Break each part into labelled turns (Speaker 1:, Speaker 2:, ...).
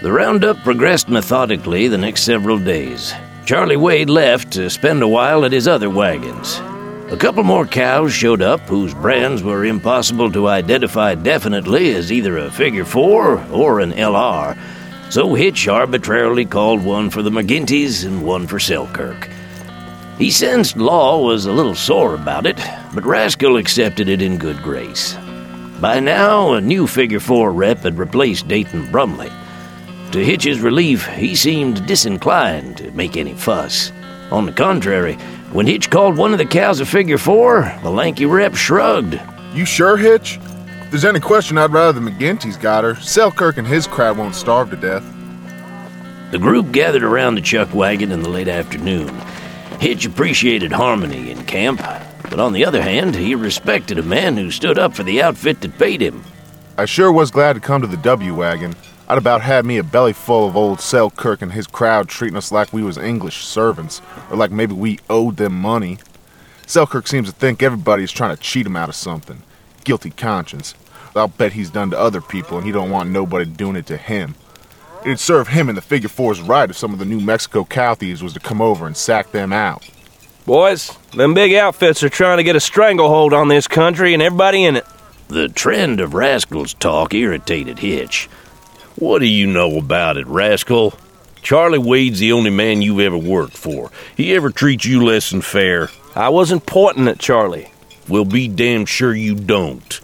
Speaker 1: The roundup progressed methodically the next several days. Charlie Wade left to spend a while at his other wagons. A couple more cows showed up whose brands were impossible to identify definitely as either a figure 4 or an LR, so Hitch arbitrarily called one for the McGinty's and one for Selkirk. He sensed Law was a little sore about it, but Rascal accepted it in good grace. By now, a new figure 4 rep had replaced Dayton Brumley. To Hitch's relief, he seemed disinclined to make any fuss. On the contrary, when Hitch called one of the cows a figure 4, the lanky rep shrugged.
Speaker 2: You sure, Hitch? If there's any question, I'd rather the McGinty's got her. Selkirk and his crowd won't starve to death.
Speaker 1: The group gathered around the chuck wagon in the late afternoon. Hitch appreciated harmony in camp, but on the other hand, he respected a man who stood up for the outfit that paid him.
Speaker 2: I sure was glad to come to the W wagon. I'd about had me a belly full of old Selkirk and his crowd treating us like we was English servants, or like maybe we owed them money. Selkirk seems to think everybody's trying to cheat him out of something. Guilty conscience. I'll bet he's done to other people and he don't want nobody doing it to him. It'd serve him and the figure 4's right if some of the New Mexico cow thieves was to come over and sack them out.
Speaker 3: Boys, them big outfits are trying to get a stranglehold on this country and everybody in it.
Speaker 1: The trend of Rascal's talk irritated Hitch.
Speaker 4: What do you know about it, Rascal? Charlie Wade's the only man you've ever worked for. He ever treats you less than fair?
Speaker 3: I wasn't pointing at Charlie.
Speaker 4: We'll be damn sure you don't.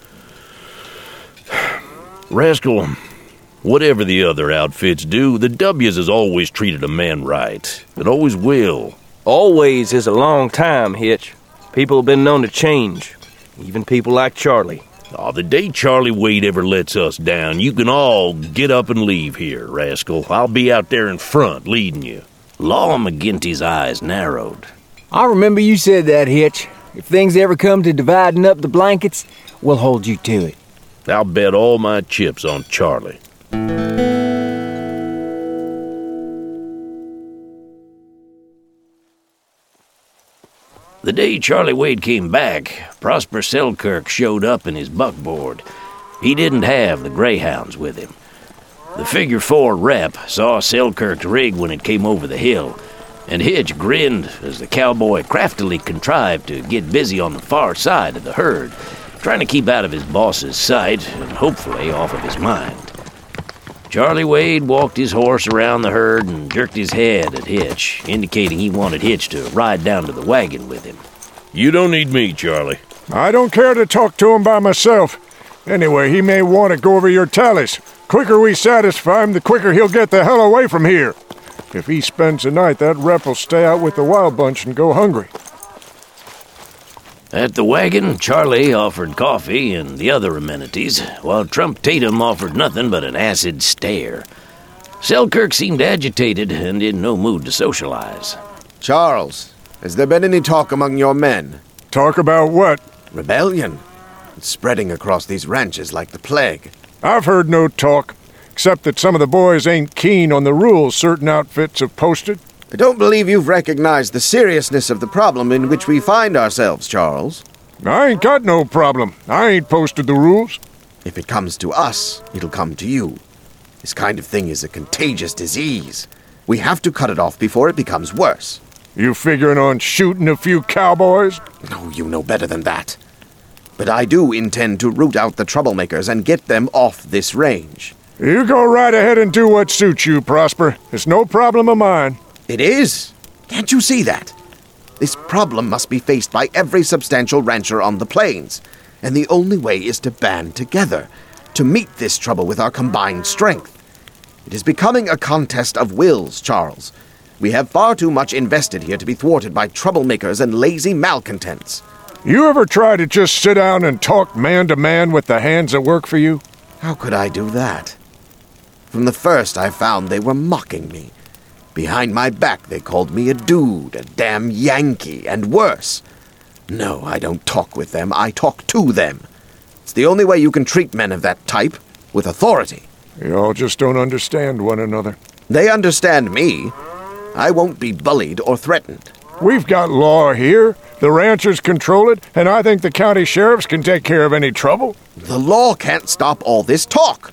Speaker 4: Rascal, whatever the other outfits do, the W's has always treated a man right. It always will.
Speaker 3: Always is a long time, Hitch. People have been known to change. Even people like Charlie.
Speaker 4: Oh, the day Charlie Wade ever lets us down, you can all get up and leave here, Rascal. I'll be out there in front, leading you.
Speaker 1: Law McGinty's eyes narrowed.
Speaker 5: I remember you said that, Hitch. If things ever come to dividing up the blankets, we'll hold you to it.
Speaker 4: I'll bet all my chips on Charlie.
Speaker 1: The day Charlie Wade came back, Prosper Selkirk showed up in his buckboard. He didn't have the greyhounds with him. The figure 4 rep saw Selkirk's rig when it came over the hill, and Hitch grinned as the cowboy craftily contrived to get busy on the far side of the herd, trying to keep out of his boss's sight and hopefully off of his mind. Charlie Wade walked his horse around the herd and jerked his head at Hitch, indicating he wanted Hitch to ride down to the wagon with him.
Speaker 4: You don't need me, Charlie.
Speaker 6: I don't care to talk to him by myself. Anyway, he may want to go over your tallies. Quicker we satisfy him, the quicker he'll get the hell away from here. If he spends the night, that rep will stay out with the wild bunch and go hungry.
Speaker 1: At the wagon, Charlie offered coffee and the other amenities, while Trump Tatum offered nothing but an acid stare. Selkirk seemed agitated and in no mood to socialize.
Speaker 7: Charles, has there been any talk among your men?
Speaker 6: Talk about what?
Speaker 7: Rebellion. It's spreading across these ranches like the plague.
Speaker 6: I've heard no talk, except that some of the boys ain't keen on the rules certain outfits have posted.
Speaker 7: I don't believe you've recognized the seriousness of the problem in which we find ourselves, Charles.
Speaker 6: I ain't got no problem. I ain't posted the rules.
Speaker 7: If it comes to us, it'll come to you. This kind of thing is a contagious disease. We have to cut it off before it becomes worse.
Speaker 6: You figuring on shooting a few cowboys?
Speaker 7: No, you know better than that. But I do intend to root out the troublemakers and get them off this range.
Speaker 6: You go right ahead and do what suits you, Prosper. It's no problem of mine.
Speaker 7: It is. Can't you see that? This problem must be faced by every substantial rancher on the plains, and the only way is to band together, to meet this trouble with our combined strength. It is becoming a contest of wills, Charles. We have far too much invested here to be thwarted by troublemakers and lazy malcontents.
Speaker 6: You ever try to just sit down and talk man to man with the hands that work for you?
Speaker 7: How could I do that? From the first I found they were mocking me. Behind my back, they called me a dude, a damn Yankee, and worse. No, I don't talk with them, I talk to them. It's the only way you can treat men of that type, with authority.
Speaker 6: You all just don't understand one another.
Speaker 7: They understand me. I won't be bullied or threatened.
Speaker 6: We've got law here, the ranchers control it, and I think the county sheriffs can take care of any trouble.
Speaker 7: The law can't stop all this talk.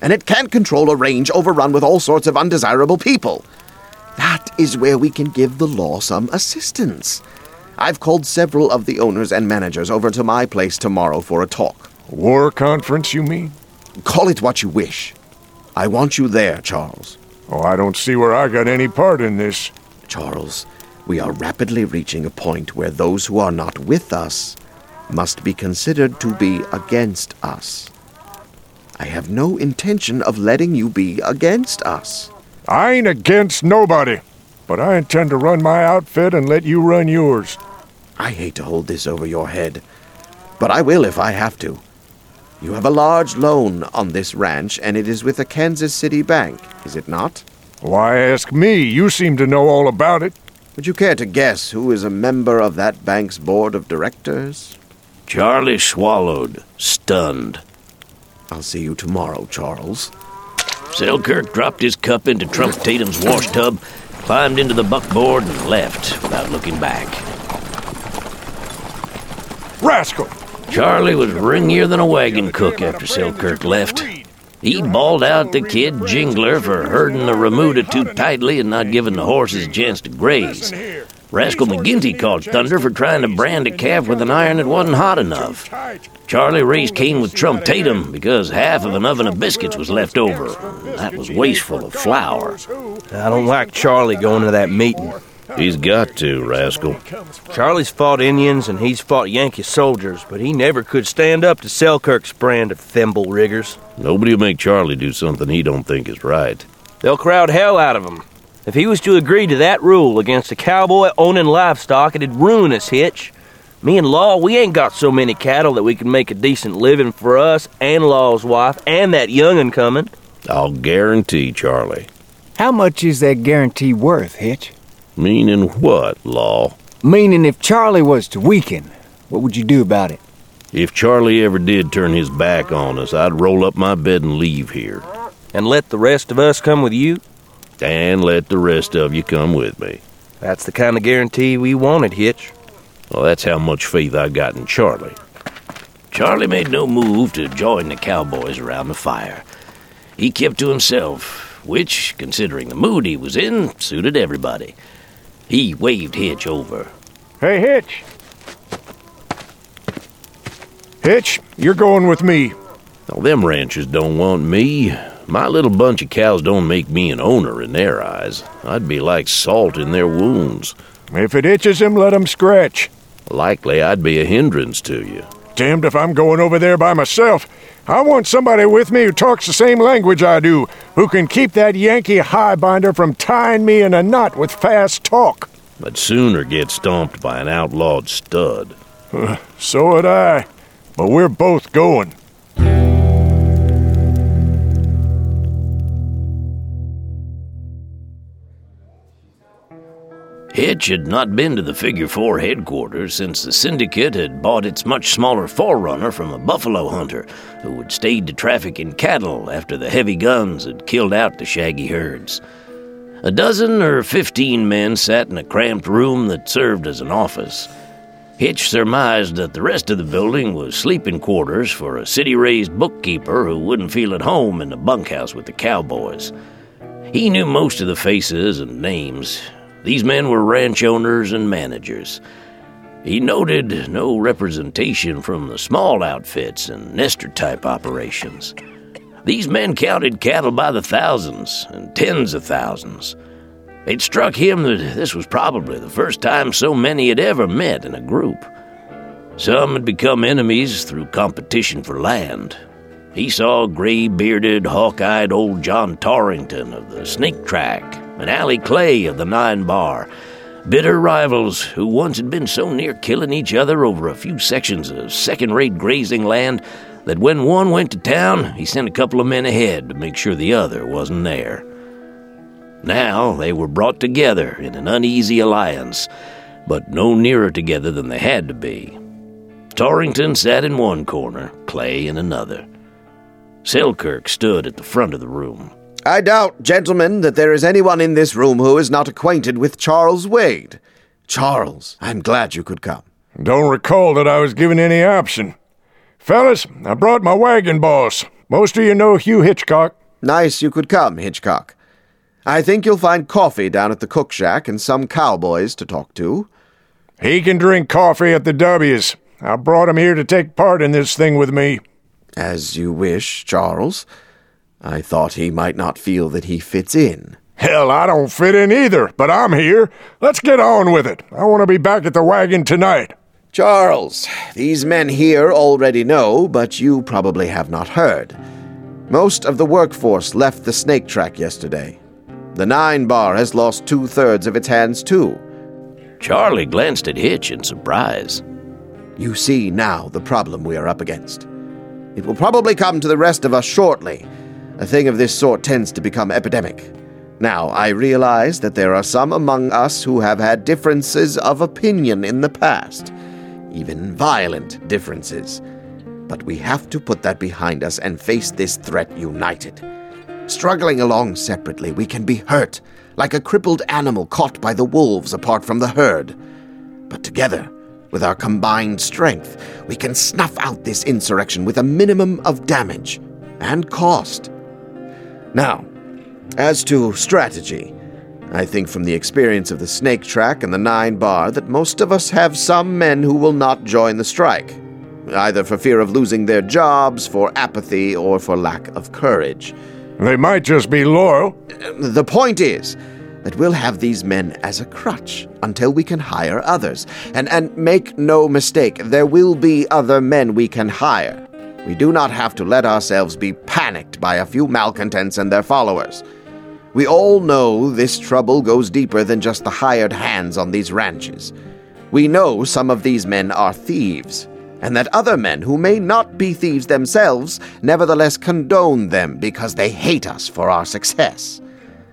Speaker 7: and it can't control a range overrun with all sorts of undesirable people. That is where we can give the law some assistance. I've called several of the owners and managers over to my place tomorrow for a talk.
Speaker 6: War conference, you mean?
Speaker 7: Call it what you wish. I want you there, Charles.
Speaker 6: Oh, I don't see where I got any part in this.
Speaker 7: Charles, we are rapidly reaching a point where those who are not with us must be considered to be against us. I have no intention of letting you be against us.
Speaker 6: I ain't against nobody, but I intend to run my outfit and let you run yours.
Speaker 7: I hate to hold this over your head, but I will if I have to. You have a large loan on this ranch, and it is with a Kansas City bank, is it not?
Speaker 6: Why ask me? You seem to know all about it.
Speaker 7: Would you care to guess who is a member of that bank's board of directors?
Speaker 1: Charlie swallowed, stunned.
Speaker 7: I'll see you tomorrow, Charles.
Speaker 1: Selkirk dropped his cup into Trump Tatum's wash tub, climbed into the buckboard, and left without looking back.
Speaker 6: Rascal!
Speaker 1: Charlie was ringier than a wagon cook after Selkirk left. He bawled out the kid Jingler for herding the remuda too tightly and not giving the horses a chance to graze. Rascal McGinty called thunder for trying to brand a calf with an iron that wasn't hot enough. Charlie raised Cain with Trump Tatum because half of an oven of biscuits was left over. That was wasteful of flour.
Speaker 3: I don't like Charlie going to that meeting.
Speaker 4: He's got to, Rascal.
Speaker 3: Charlie's fought Indians and he's fought Yankee soldiers, but he never could stand up to Selkirk's brand of thimble riggers.
Speaker 4: Nobody will make Charlie do something he don't think is right.
Speaker 3: They'll crowd hell out of him. If he was to agree to that rule against a cowboy owning livestock, it'd ruin us, Hitch. Me and Law, we ain't got so many cattle that we can make a decent living for us and Law's wife and that young'un coming.
Speaker 4: I'll guarantee, Charlie.
Speaker 5: How much is that guarantee worth, Hitch?
Speaker 4: Meaning what, Law?
Speaker 5: Meaning if Charlie was to weaken, what would you do about it?
Speaker 4: If Charlie ever did turn his back on us, I'd roll up my bed and leave here.
Speaker 3: And let the rest of us come with you?
Speaker 4: And let the rest of you come with me.
Speaker 3: That's the kind of guarantee we wanted, Hitch.
Speaker 4: Well, that's how much faith I got in Charlie.
Speaker 1: Charlie made no move to join the cowboys around the fire. He kept to himself, which, considering the mood he was in, suited everybody. He waved Hitch over.
Speaker 6: Hey, Hitch. Hitch, you're going with me.
Speaker 4: Well, them ranchers don't want me. My little bunch of cows don't make me an owner in their eyes. I'd be like salt in their wounds.
Speaker 6: If it itches him, let him scratch.
Speaker 4: Likely I'd be a hindrance to you.
Speaker 6: Damned if I'm going over there by myself. I want somebody with me who talks the same language I do, who can keep that Yankee highbinder from tying me in a knot with fast talk.
Speaker 4: I'd sooner get stomped by an outlawed stud.
Speaker 6: So would I. But we're both going.
Speaker 1: Hitch had not been to the Figure 4 headquarters since the syndicate had bought its much smaller forerunner from a buffalo hunter who had stayed to traffic in cattle after the heavy guns had killed out the shaggy herds. A dozen or 15 men sat in a cramped room that served as an office. Hitch surmised that the rest of the building was sleeping quarters for a city-raised bookkeeper who wouldn't feel at home in the bunkhouse with the cowboys. He knew most of the faces and names. These men were ranch owners and managers. He noted no representation from the small outfits and nester-type operations. These men counted cattle by the thousands and tens of thousands. It struck him that this was probably the first time so many had ever met in a group. Some had become enemies through competition for land. He saw gray-bearded, hawk-eyed old John Torrington of the Snake Track and Allie Clay of the 9 Bar, bitter rivals who once had been so near killing each other over a few sections of second-rate grazing land that when one went to town, he sent a couple of men ahead to make sure the other wasn't there. Now they were brought together in an uneasy alliance, but no nearer together than they had to be. Torrington sat in one corner, Clay in another. Selkirk stood at the front of the room.
Speaker 7: I doubt, gentlemen, that there is anyone in this room who is not acquainted with Charles Wade. Charles, I'm glad you could come.
Speaker 6: Don't recall that I was given any option. Fellas, I brought my wagon boss, Most of you know Hugh Hitchcock.
Speaker 7: Nice you could come, Hitchcock. I think you'll find coffee down at the cook shack and some cowboys to talk to.
Speaker 6: He can drink coffee at the W's. I brought him here to take part in this thing with me.
Speaker 7: As you wish, Charles. I thought he might not feel that he fits in.
Speaker 6: Hell, I don't fit in either, but I'm here. Let's get on with it. I want to be back at the wagon tonight.
Speaker 7: Charles, these men here already know, but you probably have not heard. Most of the workforce left the snake track yesterday. The 9 Bar has lost 2/3 of its hands, too.
Speaker 1: Charlie glanced at Hitch in surprise.
Speaker 7: You see now the problem we are up against. It will probably come to the rest of us shortly. A thing of this sort tends to become epidemic. Now, I realize that there are some among us who have had differences of opinion in the past, even violent differences. But we have to put that behind us and face this threat united. Struggling along separately, we can be hurt, like a crippled animal caught by the wolves apart from the herd. But together, with our combined strength, we can snuff out this insurrection with a minimum of damage and cost. Now, as to strategy, I think from the experience of the snake track and the 9 Bar that most of us have some men who will not join the strike, either for fear of losing their jobs, for apathy, or for lack of courage.
Speaker 6: They might just be loyal.
Speaker 7: The point is that we'll have these men as a crutch until we can hire others. And make no mistake, there will be other men we can hire. We do not have to let ourselves be panicked by a few malcontents and their followers. We all know this trouble goes deeper than just the hired hands on these ranches. We know some of these men are thieves, and that other men who may not be thieves themselves nevertheless condone them because they hate us for our success.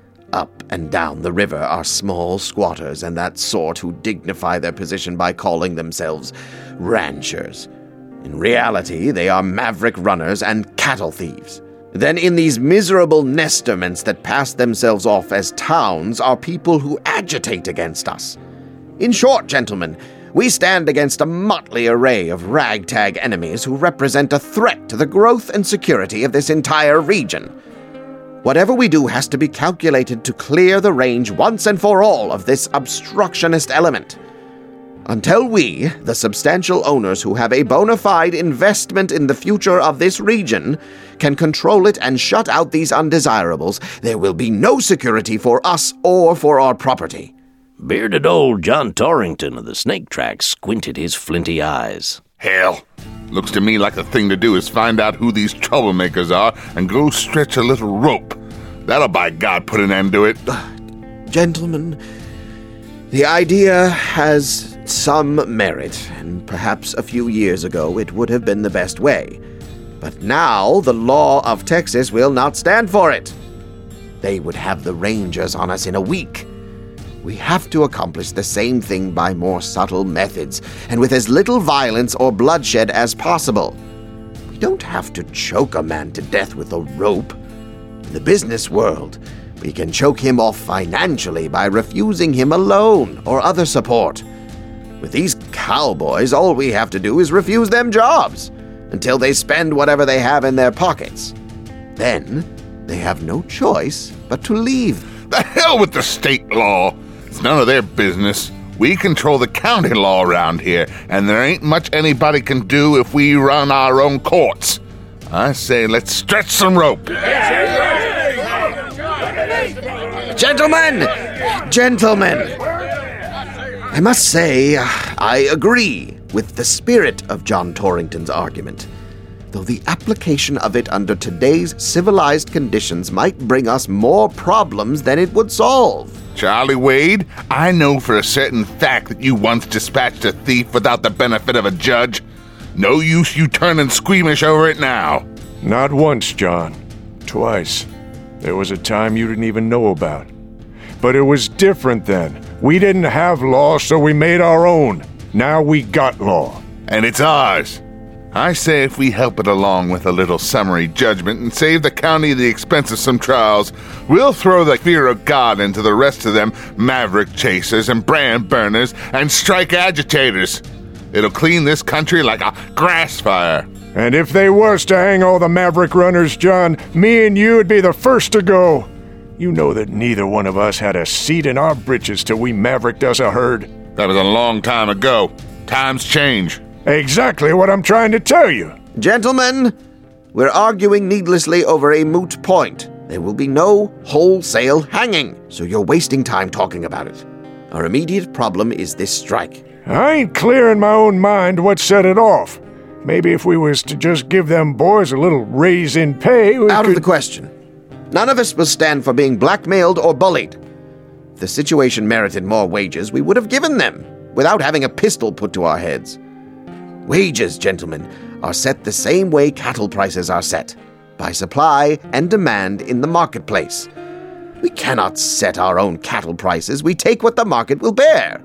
Speaker 7: Up and down the river are small squatters and that sort who dignify their position by calling themselves ranchers. In reality, they are maverick runners and cattle thieves. Then in these miserable nesterments that pass themselves off as towns are people who agitate against us. In short, gentlemen, we stand against a motley array of ragtag enemies who represent a threat to the growth and security of this entire region. Whatever we do has to be calculated to clear the range once and for all of this obstructionist element. Until we, the substantial owners who have a bona fide investment in the future of this region, can control it and shut out these undesirables, there will be no security for us or for our property.
Speaker 1: Bearded old John Torrington of the snake track squinted his flinty eyes.
Speaker 8: Hell, looks to me like the thing to do is find out who these troublemakers are and go stretch a little rope. That'll by God put an end to it.
Speaker 7: Gentlemen, the idea has some merit, and perhaps a few years ago it would have been the best way. But now the law of Texas will not stand for it. They would have the Rangers on us in a week. We have to accomplish the same thing by more subtle methods, and with as little violence or bloodshed as possible. We don't have to choke a man to death with a rope. In the business world, we can choke him off financially by refusing him a loan or other support. With these cowboys, all we have to do is refuse them jobs until they spend whatever they have in their pockets. Then, they have no choice but to leave.
Speaker 8: The hell with the state law. It's none of their business. We control the county law around here, and there ain't much anybody can do if we run our own courts. I say let's stretch some rope.
Speaker 7: Gentlemen! I must say, I agree with the spirit of John Torrington's argument, though the application of it under today's civilized conditions might bring us more problems than it would solve.
Speaker 8: Charlie Wade, I know for a certain fact that you once dispatched a thief without the benefit of a judge. No use you turning squeamish over it now.
Speaker 6: Not once, John. Twice. There was a time you didn't even know about. But it was different then. We didn't have law, so we made our own. Now we got law.
Speaker 8: And it's ours. I say if we help it along with a little summary judgment and save the county the expense of some trials, we'll throw the fear of God into the rest of them maverick chasers and brand burners and strike agitators. It'll clean this country like a grass fire.
Speaker 6: And if they was to hang all the Maverick runners, John, me and you would be the first to go. You know that neither one of us had a seat in our britches till we Mavericked us a herd.
Speaker 8: That was a long time ago. Times change.
Speaker 6: Exactly what I'm trying to tell you.
Speaker 7: Gentlemen, we're arguing needlessly over a moot point. There will be no wholesale hanging, so you're wasting time talking about it. Our immediate problem is this strike.
Speaker 6: I ain't clear in my own mind what set it off. Maybe if we was to just give them boys a little raise in pay, we
Speaker 7: Out
Speaker 6: could...
Speaker 7: of the question. None of us will stand for being blackmailed or bullied. If the situation merited more wages, we would have given them, without having a pistol put to our heads. Wages, gentlemen, are set the same way cattle prices are set, by supply and demand in the marketplace. We cannot set our own cattle prices. We take what the market will bear.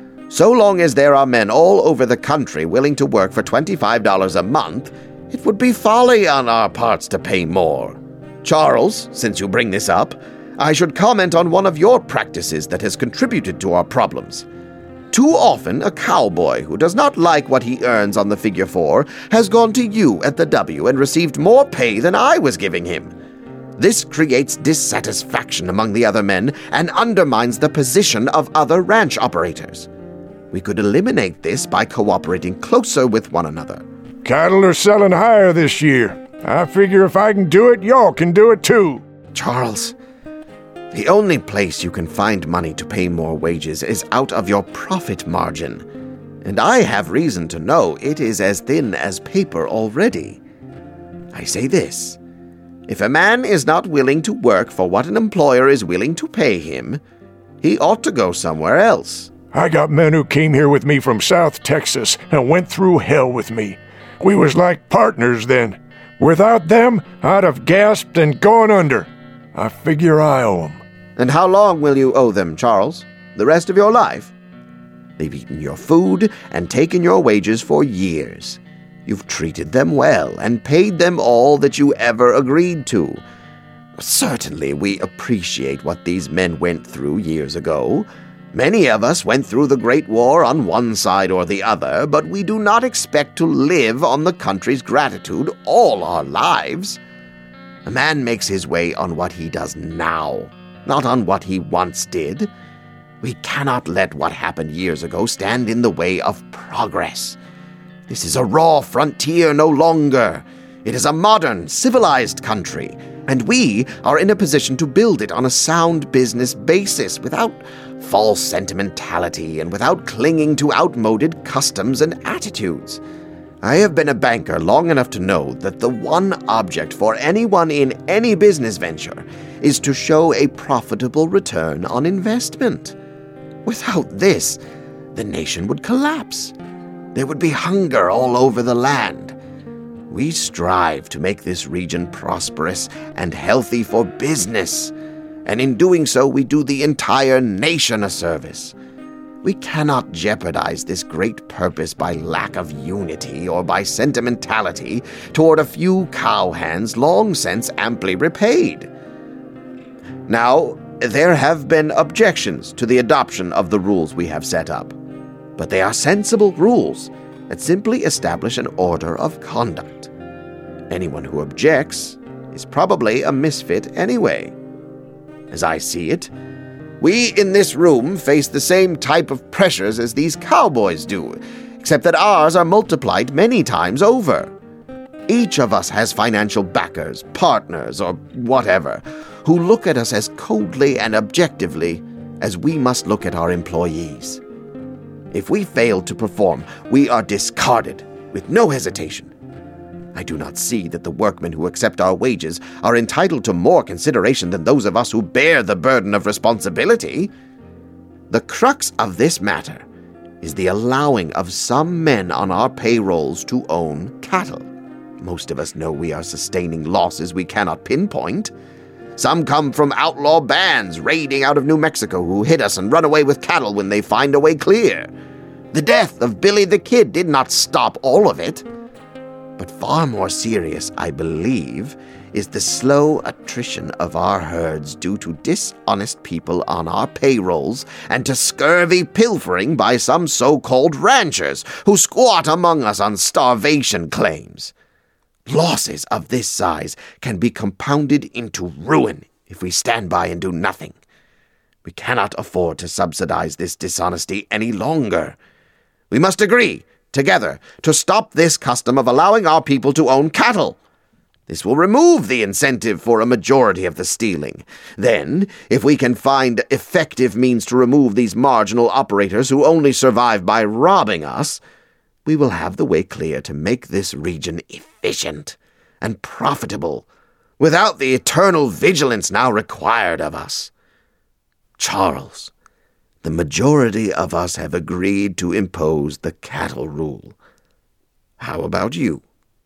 Speaker 7: So long as there are men all over the country willing to work for $25 a month, it would be folly on our parts to pay more. Charles, since you bring this up, I should comment on one of your practices that has contributed to our problems. Too often, a cowboy who does not like what he earns on the figure 4 has gone to you at the W and received more pay than I was giving him. This creates dissatisfaction among the other men and undermines the position of other ranch operators. We could eliminate this by cooperating closer with one another.
Speaker 6: Cattle are selling higher this year. I figure if I can do it, y'all can do it too.
Speaker 7: Charles, the only place you can find money to pay more wages is out of your profit margin. And I have reason to know it is as thin as paper already. I say this. If a man is not willing to work for what an employer is willing to pay him, he ought to go somewhere else.
Speaker 6: I got men who came here with me from South Texas and went through hell with me. We was like partners then. Without them, I'd have gasped and gone under. I figure I owe them.
Speaker 7: And how long will you owe them, Charles? The rest of your life? They've eaten your food and taken your wages for years. You've treated them well and paid them all that you ever agreed to. Certainly, we appreciate what these men went through years ago. Many of us went through the Great War on one side or the other, but we do not expect to live on the country's gratitude all our lives. A man makes his way on what he does now, not on what he once did. We cannot let what happened years ago stand in the way of progress. This is a raw frontier no longer. It is a modern, civilized country, and we are in a position to build it on a sound business basis without false sentimentality and without clinging to outmoded customs and attitudes. I have been a banker long enough to know that the one object for anyone in any business venture is to show a profitable return on investment. Without this, the nation would collapse. There would be hunger all over the land. We strive to make this region prosperous and healthy for business, and in doing so, we do the entire nation a service. We cannot jeopardize this great purpose by lack of unity or by sentimentality toward a few cowhands long since amply repaid. Now, there have been objections to the adoption of the rules we have set up, but they are sensible rules that simply establish an order of conduct. Anyone who objects is probably a misfit anyway. As I see it, we in this room face the same type of pressures as these cowboys do, except that ours are multiplied many times over. Each of us has financial backers, partners, or whatever, who look at us as coldly and objectively as we must look at our employees. If we fail to perform, we are discarded with no hesitation. I do not see that the workmen who accept our wages are entitled to more consideration than those of us who bear the burden of responsibility. The crux of this matter is the allowing of some men on our payrolls to own cattle. Most of us know we are sustaining losses we cannot pinpoint. Some come from outlaw bands raiding out of New Mexico who hit us and run away with cattle when they find a way clear. The death of Billy the Kid did not stop all of it. But far more serious, I believe, is the slow attrition of our herds due to dishonest people on our payrolls and to scurvy pilfering by some so-called ranchers who squat among us on starvation claims. Losses of this size can be compounded into ruin if we stand by and do nothing. We cannot afford to subsidize this dishonesty any longer. We must agree, together, to stop this custom of allowing our people to own cattle. This will remove the incentive for a majority of the stealing. Then, if we can find effective means to remove these marginal operators who only survive by robbing us, we will have the way clear to make this region efficient and profitable, without the eternal vigilance now required of us. Charles, the majority of us have agreed to impose the cattle rule. How about you?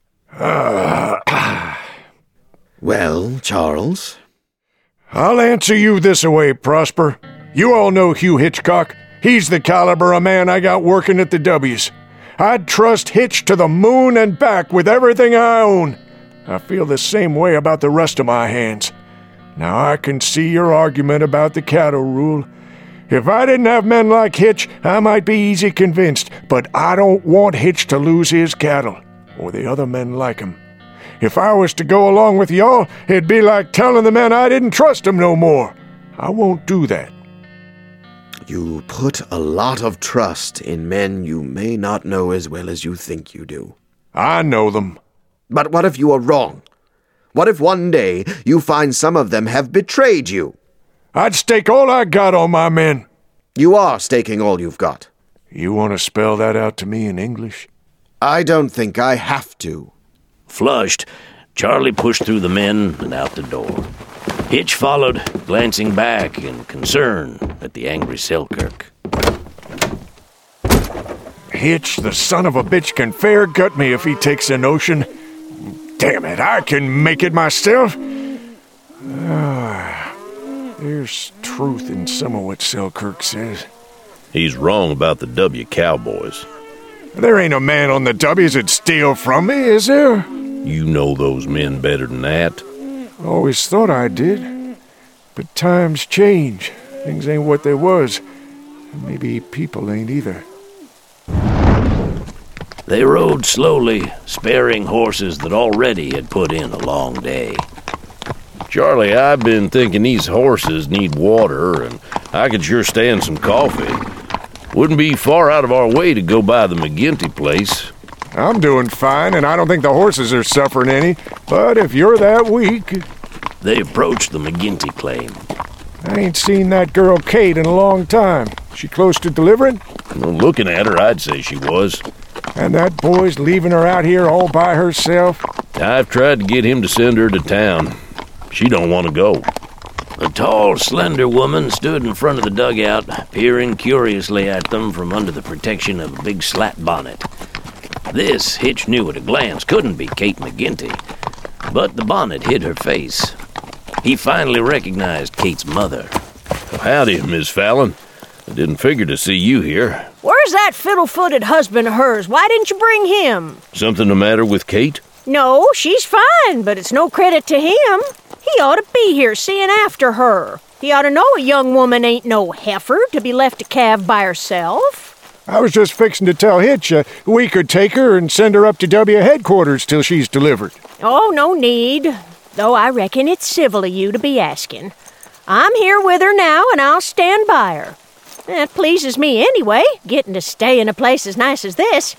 Speaker 7: Well, Charles?
Speaker 6: I'll answer you this way, Prosper. You all know Hugh Hitchcock. He's the caliber of man I got working at the W's. I'd trust Hitch to the moon and back with everything I own. I feel the same way about the rest of my hands. Now I can see your argument about the cattle rule. If I didn't have men like Hitch, I might be easy convinced, but I don't want Hitch to lose his cattle, or the other men like him. If I was to go along with y'all, it'd be like telling the men I didn't trust them no more. I won't do that.
Speaker 7: You put a lot of trust in men you may not know as well as you think you do.
Speaker 6: I know them.
Speaker 7: But what if you are wrong? What if one day you find some of them have betrayed you?
Speaker 6: I'd stake all I got on my men.
Speaker 7: You are staking all you've got.
Speaker 6: You want to spell that out to me in English?
Speaker 7: I don't think I have to.
Speaker 1: Flushed, Charlie pushed through the men and out the door. Hitch followed, glancing back in concern at the angry Selkirk.
Speaker 6: Hitch, the son of a bitch, can fair gut me if he takes a notion. Damn it, I can make it myself. There's truth in some of what Selkirk says.
Speaker 4: He's wrong about the W cowboys.
Speaker 6: There ain't a man on the W's that'd steal from me, is there?
Speaker 4: You know those men better than that.
Speaker 6: Always thought I did. But times change. Things ain't what they was. And maybe people ain't either.
Speaker 1: They rode slowly, sparing horses that already had put in a long day.
Speaker 4: Charlie, I've been thinking these horses need water, and I could sure stand some coffee. Wouldn't be far out of our way to go by the McGinty place.
Speaker 6: I'm doing fine, and I don't think the horses are suffering any, but if you're that weak...
Speaker 1: They approached the McGinty claim.
Speaker 6: I ain't seen that girl Kate in a long time. She close to delivering?
Speaker 4: Well, looking at her, I'd say she was.
Speaker 6: And that boy's leaving her out here all by herself?
Speaker 4: I've tried to get him to send her to town. She don't want to go.
Speaker 1: A tall, slender woman stood in front of the dugout, peering curiously at them from under the protection of a big slat bonnet. This, Hitch knew at a glance, couldn't be Kate McGinty, but the bonnet hid her face. He finally recognized Kate's mother.
Speaker 4: Well, howdy, Miss Fallon. I didn't figure to see you here.
Speaker 9: Where's that fiddle-footed husband of hers? Why didn't you bring him?
Speaker 4: Something the matter with Kate?
Speaker 9: No, she's fine, but it's no credit to him. He ought to be here seeing after her. He ought to know a young woman ain't no heifer to be left to calve by herself.
Speaker 6: I was just fixing to tell Hitch we could take her and send her up to W headquarters till she's delivered.
Speaker 9: Oh, no need. Though I reckon it's civil of you to be asking. I'm here with her now, and I'll stand by her. It pleases me anyway, getting to stay in a place as nice as this.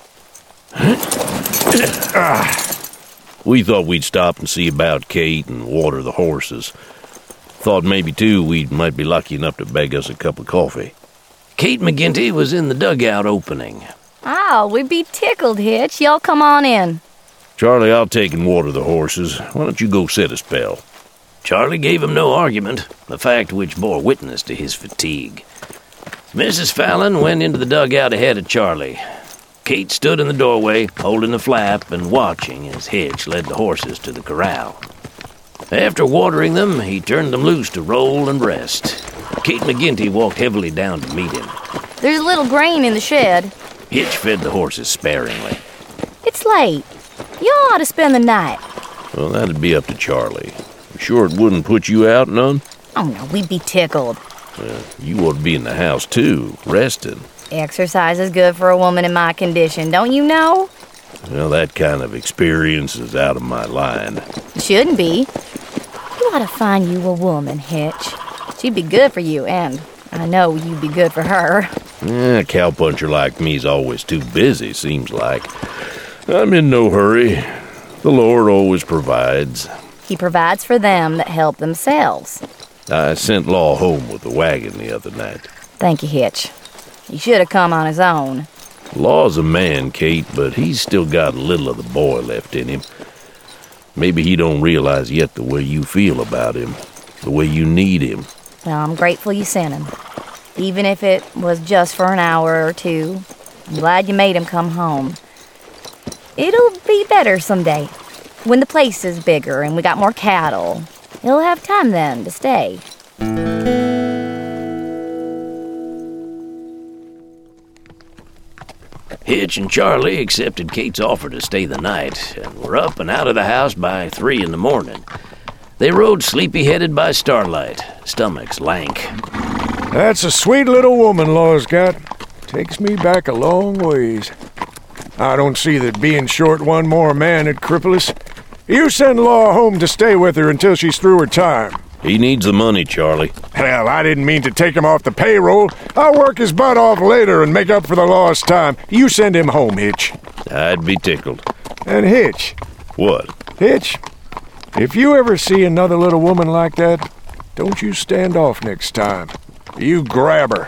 Speaker 4: We thought we'd stop and see about Kate and water the horses. Thought maybe, too, we might be lucky enough to beg us a cup of coffee.
Speaker 1: Kate McGinty was in the dugout opening.
Speaker 10: Oh, we'd be tickled, Hitch. Y'all come on in.
Speaker 4: Charlie, I'll take and water the horses. Why don't you go sit a spell?
Speaker 1: Charlie gave him no argument, a fact which bore witness to his fatigue. Mrs. Fallon went into the dugout ahead of Charlie. Kate stood in the doorway, holding the flap and watching as Hitch led the horses to the corral. After watering them, he turned them loose to roll and rest. Kate McGinty walked heavily down to meet him.
Speaker 10: There's a little grain in the shed.
Speaker 1: Hitch fed the horses sparingly.
Speaker 10: It's late. Y'all ought to spend the night.
Speaker 4: Well, that'd be up to Charlie. You sure it wouldn't put you out none?
Speaker 10: Oh, no, we'd be tickled.
Speaker 4: You ought to be in the house, too, resting.
Speaker 10: Exercise is good for a woman in my condition, don't you know?
Speaker 4: Well, that kind of experience is out of my line.
Speaker 10: Shouldn't be. You ought to find you a woman, Hitch. She'd be good for you, and I know you'd be good for her.
Speaker 4: A cowpuncher like me's always too busy, seems like. I'm in no hurry. The Lord always provides.
Speaker 10: He provides for them that help themselves.
Speaker 4: I sent Law home with the wagon the other night.
Speaker 10: Thank you, Hitch. He should have come on his own.
Speaker 4: Law's a man, Kate, but he's still got a little of the boy left in him. Maybe he don't realize yet the way you feel about him, the way you need him.
Speaker 10: Well, I'm grateful you sent him. Even if it was just for an hour or two. I'm glad you made him come home. It'll be better someday. When the place is bigger and we got more cattle, he'll have time then to stay.
Speaker 1: Hitch and Charlie accepted Kate's offer to stay the night and were up and out of the house by 3 in the morning. They rode sleepy-headed by starlight, stomachs lank.
Speaker 6: That's a sweet little woman Law's got. Takes me back a long ways. I don't see that being short one more man would cripple us. You send Law home to stay with her until she's through her time.
Speaker 4: He needs the money, Charlie.
Speaker 6: Hell, I didn't mean to take him off the payroll. I'll work his butt off later and make up for the lost time. You send him home, Hitch.
Speaker 4: I'd be tickled.
Speaker 6: And Hitch.
Speaker 4: What?
Speaker 6: Hitch, if you ever see another little woman like that, don't you stand off next time. You grab her.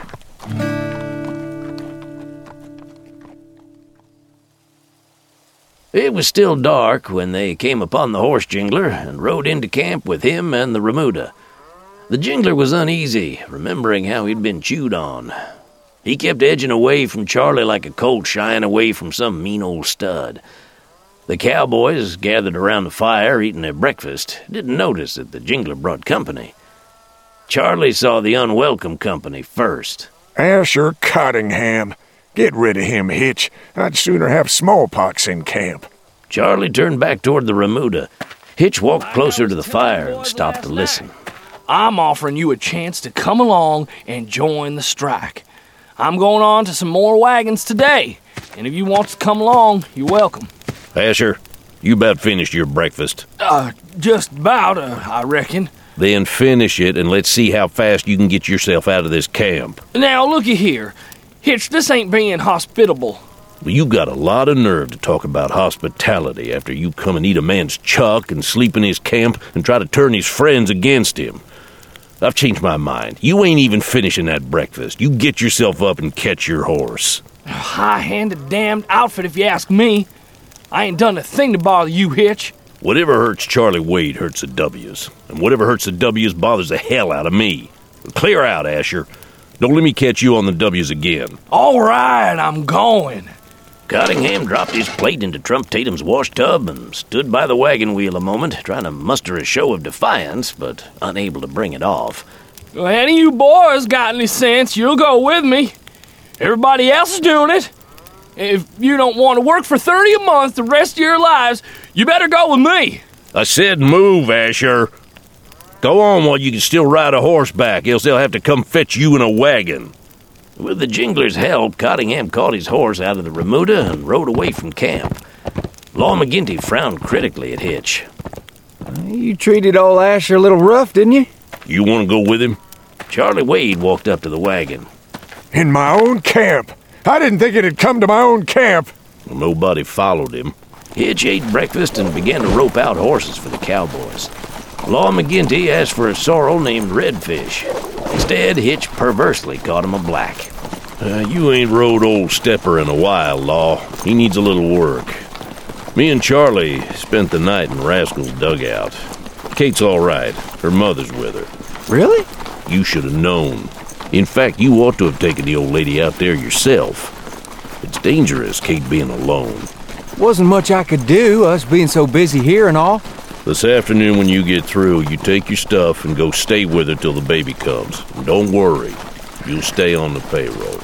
Speaker 1: It was still dark when they came upon the horse jingler and rode into camp with him and the remuda. The jingler was uneasy, remembering how he'd been chewed on. He kept edging away from Charlie like a colt shying away from some mean old stud. The cowboys, gathered around the fire eating their breakfast, didn't notice that the jingler brought company. Charlie saw the unwelcome company first.
Speaker 6: Asher Cottingham. Get rid of him, Hitch. I'd sooner have smallpox in camp.
Speaker 1: Charlie turned back toward the remuda. Hitch walked closer to the fire and stopped to listen.
Speaker 11: I'm offering you a chance to come along and join the strike. I'm going on to some more wagons today, and if you want to come along, you're welcome.
Speaker 4: Asher, you about finished your breakfast?
Speaker 11: Just about, I reckon.
Speaker 4: Then finish it and let's see how fast you can get yourself out of this camp.
Speaker 11: Now, looky here. Hitch, this ain't being hospitable.
Speaker 4: Well, you got a lot of nerve to talk about hospitality after you come and eat a man's chuck and sleep in his camp and try to turn his friends against him. I've changed my mind. You ain't even finishing that breakfast. You get yourself up and catch your horse.
Speaker 11: High-handed damned outfit if you ask me. I ain't done a thing to bother you, Hitch.
Speaker 4: Whatever hurts Charlie Wade hurts the W's, and whatever hurts the W's bothers the hell out of me. Clear out, Asher. Don't let me catch you on the W's again.
Speaker 11: All right, I'm going.
Speaker 1: Cottingham dropped his plate into Trump Tatum's wash tub and stood by the wagon wheel a moment, trying to muster a show of defiance, but unable to bring it off.
Speaker 11: Well, any of you boys got any sense, you'll go with me. Everybody else is doing it. If you don't want to work for $30 a month the rest of your lives, you better go with me.
Speaker 4: I said move, Asher. Go on while you can still ride a horseback, else they'll have to come fetch you in a wagon.
Speaker 1: With the jingler's help, Cottingham caught his horse out of the remuda and rode away from camp. Law McGinty frowned critically at Hitch.
Speaker 5: You treated old Asher a little rough, didn't you?
Speaker 4: You want to go with him?
Speaker 1: Charlie Wade walked up to the wagon.
Speaker 6: In my own camp. I didn't think it had come to my own camp.
Speaker 4: Well, nobody followed him.
Speaker 1: Hitch ate breakfast and began to rope out horses for the cowboys. Law McGinty asked for a sorrel named Redfish. Instead, Hitch perversely caught him a black.
Speaker 4: You ain't rode old Stepper in a while, Law. He needs a little work. Me and Charlie spent the night in Rascal's dugout. Kate's all right. Her mother's with her.
Speaker 5: Really?
Speaker 4: You should have known. In fact, you ought to have taken the old lady out there yourself. It's dangerous, Kate being alone.
Speaker 5: Wasn't much I could do, us being so busy here and all.
Speaker 4: This afternoon when you get through, you take your stuff and go stay with her till the baby comes. And don't worry, you'll stay on the payroll.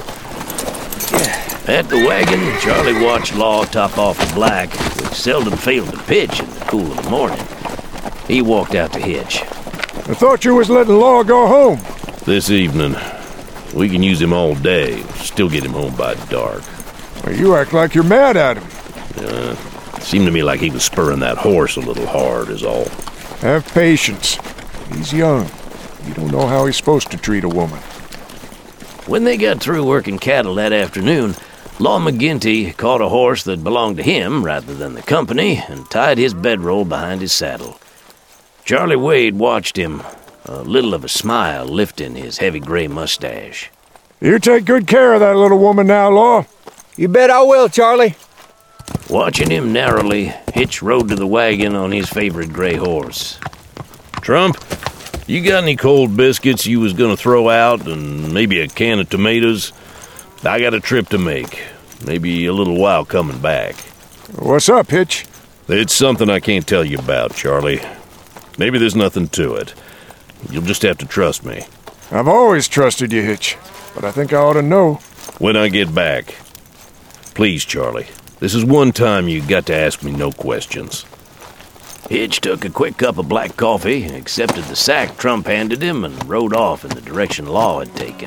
Speaker 1: At the wagon, Charlie watched Law top off a black, which seldom failed to pitch in the cool of the morning. He walked out to Hitch.
Speaker 6: I thought you was letting Law go home.
Speaker 4: This evening. We can use him all day, still get him home by dark.
Speaker 6: Well, you act like you're mad at him.
Speaker 4: Seemed to me like he was spurring that horse a little hard, is all.
Speaker 6: Have patience. He's young. You don't know how he's supposed to treat a woman.
Speaker 1: When they got through working cattle that afternoon, Law McGinty caught a horse that belonged to him rather than the company and tied his bedroll behind his saddle. Charlie Wade watched him, a little of a smile lifting his heavy gray mustache.
Speaker 6: You take good care of that little woman now, Law.
Speaker 5: You bet I will, Charlie.
Speaker 1: Watching him narrowly, Hitch rode to the wagon on his favorite gray horse.
Speaker 4: Trump, you got any cold biscuits you was gonna throw out and maybe a can of tomatoes? I got a trip to make. Maybe a little while coming back.
Speaker 6: What's up, Hitch?
Speaker 4: It's something I can't tell you about, Charlie. Maybe there's nothing to it. You'll just have to trust me.
Speaker 6: I've always trusted you, Hitch, but I think I ought to know.
Speaker 4: When I get back. Please, Charlie. This is one time you got to ask me no questions.
Speaker 1: Hitch took a quick cup of black coffee, accepted the sack Trump handed him, and rode off in the direction Law had taken.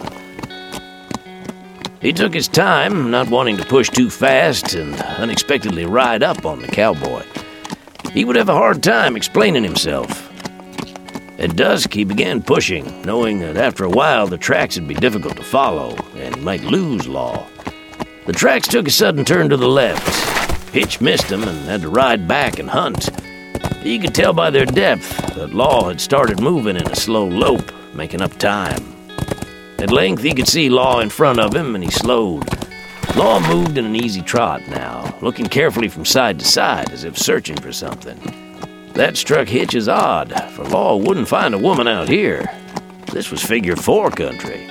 Speaker 1: He took his time, not wanting to push too fast and unexpectedly ride up on the cowboy. He would have a hard time explaining himself. At dusk, he began pushing, knowing that after a while the tracks would be difficult to follow, and he might lose Law. The tracks took a sudden turn to the left. Hitch missed them and had to ride back and hunt. He could tell by their depth that Law had started moving in a slow lope, making up time. At length, he could see Law in front of him, and he slowed. Law moved in an easy trot now, looking carefully from side to side as if searching for something. That struck Hitch as odd, for Law wouldn't find a woman out here. This was Figure 4 country.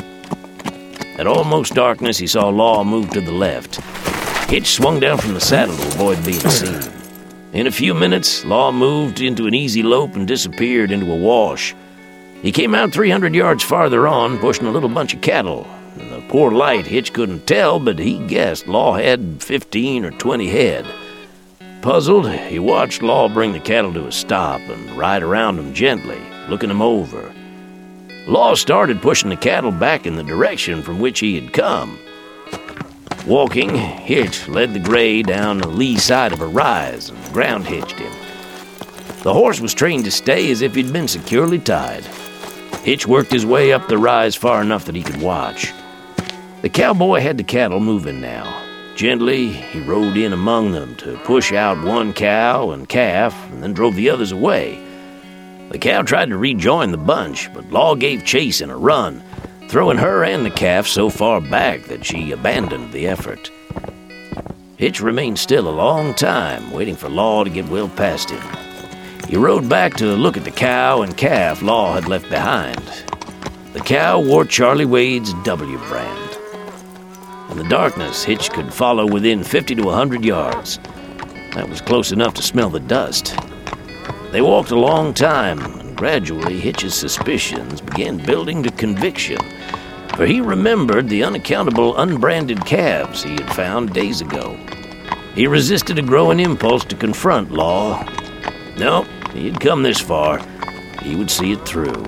Speaker 1: At almost darkness, he saw Law move to the left. Hitch swung down from the saddle to avoid being seen. In a few minutes, Law moved into an easy lope and disappeared into a wash. He came out 300 yards farther on, pushing a little bunch of cattle. In the poor light, Hitch couldn't tell, but he guessed Law had 15 or 20 head. Puzzled, he watched Law bring the cattle to a stop and ride around them gently, looking them over. Law started pushing the cattle back in the direction from which he had come. Walking, Hitch led the gray down the lee side of a rise and ground hitched him. The horse was trained to stay as if he'd been securely tied. Hitch worked his way up the rise far enough that he could watch. The cowboy had the cattle moving now. Gently, he rode in among them to push out one cow and calf and then drove the others away. The cow tried to rejoin the bunch, but Law gave chase in a run, throwing her and the calf so far back that she abandoned the effort. Hitch remained still a long time, waiting for Law to get well past him. He rode back to look at the cow and calf Law had left behind. The cow wore Charlie Wade's W brand. In the darkness, Hitch could follow within 50 to 100 yards. That was close enough to smell the dust. They walked a long time, and gradually Hitch's suspicions began building to conviction, for he remembered the unaccountable unbranded calves he had found days ago. He resisted a growing impulse to confront Law. No, he had come this far. He would see it through.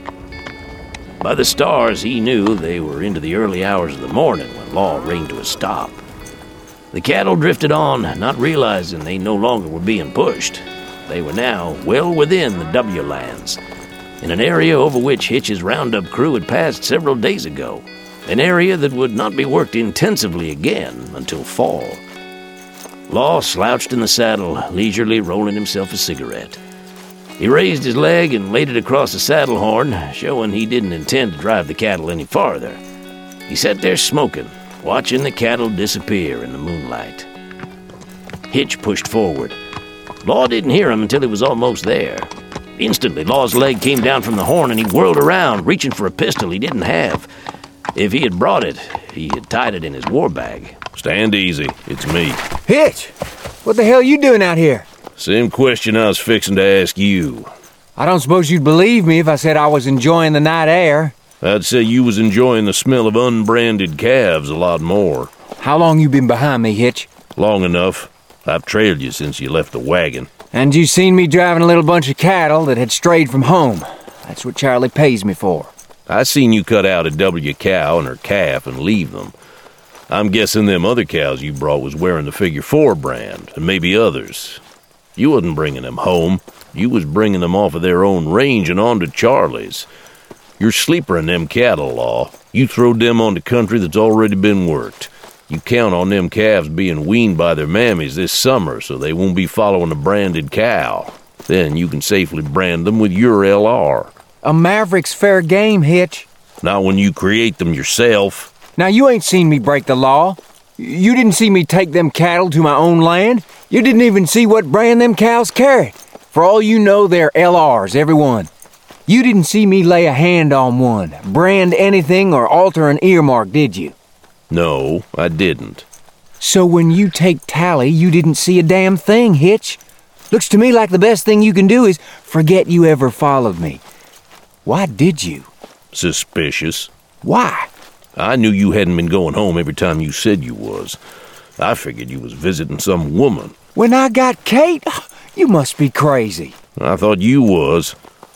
Speaker 1: By the stars, he knew they were into the early hours of the morning when Law reined to a stop. The cattle drifted on, not realizing they no longer were being pushed. They were now well within the W lands, in an area over which Hitch's roundup crew had passed several days ago, an area that would not be worked intensively again until fall. Law slouched in the saddle, leisurely rolling himself a cigarette. He raised his leg and laid it across the saddle horn, showing he didn't intend to drive the cattle any farther. He sat there smoking, watching the cattle disappear in the moonlight. Hitch pushed forward. Law didn't hear him until he was almost there. Instantly, Law's leg came down from the horn and he whirled around, reaching for a pistol he didn't have. If he had brought it, he had tied it in his war bag.
Speaker 4: Stand easy. It's me.
Speaker 5: Hitch! What the hell you doing out here?
Speaker 4: Same question I was fixing to ask you.
Speaker 5: I don't suppose you'd believe me if I said I was enjoying the night air.
Speaker 4: I'd say you was enjoying the smell of unbranded calves a lot more.
Speaker 5: How long you been behind me, Hitch?
Speaker 4: Long enough. I've trailed you since you left the wagon.
Speaker 5: And you seen me driving a little bunch of cattle that had strayed from home. That's what Charlie pays me for.
Speaker 4: I seen you cut out a W cow and her calf and leave them. I'm guessing them other cows you brought was wearing the Figure 4 brand, and maybe others. You wasn't bringing them home. You was bringing them off of their own range and on to Charlie's. You're sleepering them cattle, Law. You throwed them on the country that's already been worked. You count on them calves being weaned by their mammies this summer so they won't be following a branded cow. Then you can safely brand them with your LR.
Speaker 5: A Maverick's fair game, Hitch.
Speaker 4: Not when you create them yourself.
Speaker 5: Now, you ain't seen me break the law. You didn't see me take them cattle to my own land. You didn't even see what brand them cows carried. For all you know, they're LRs, every one. You didn't see me lay a hand on one, brand anything, or alter an earmark, did you?
Speaker 4: No, I didn't.
Speaker 5: So when you take tally, you didn't see a damn thing, Hitch. Looks to me like the best thing you can do is forget you ever followed me. Why did you?
Speaker 4: Suspicious.
Speaker 5: Why?
Speaker 4: I knew you hadn't been going home every time you said you was. I figured you was visiting some woman.
Speaker 5: When I got Kate? You must be crazy.
Speaker 4: I thought you was.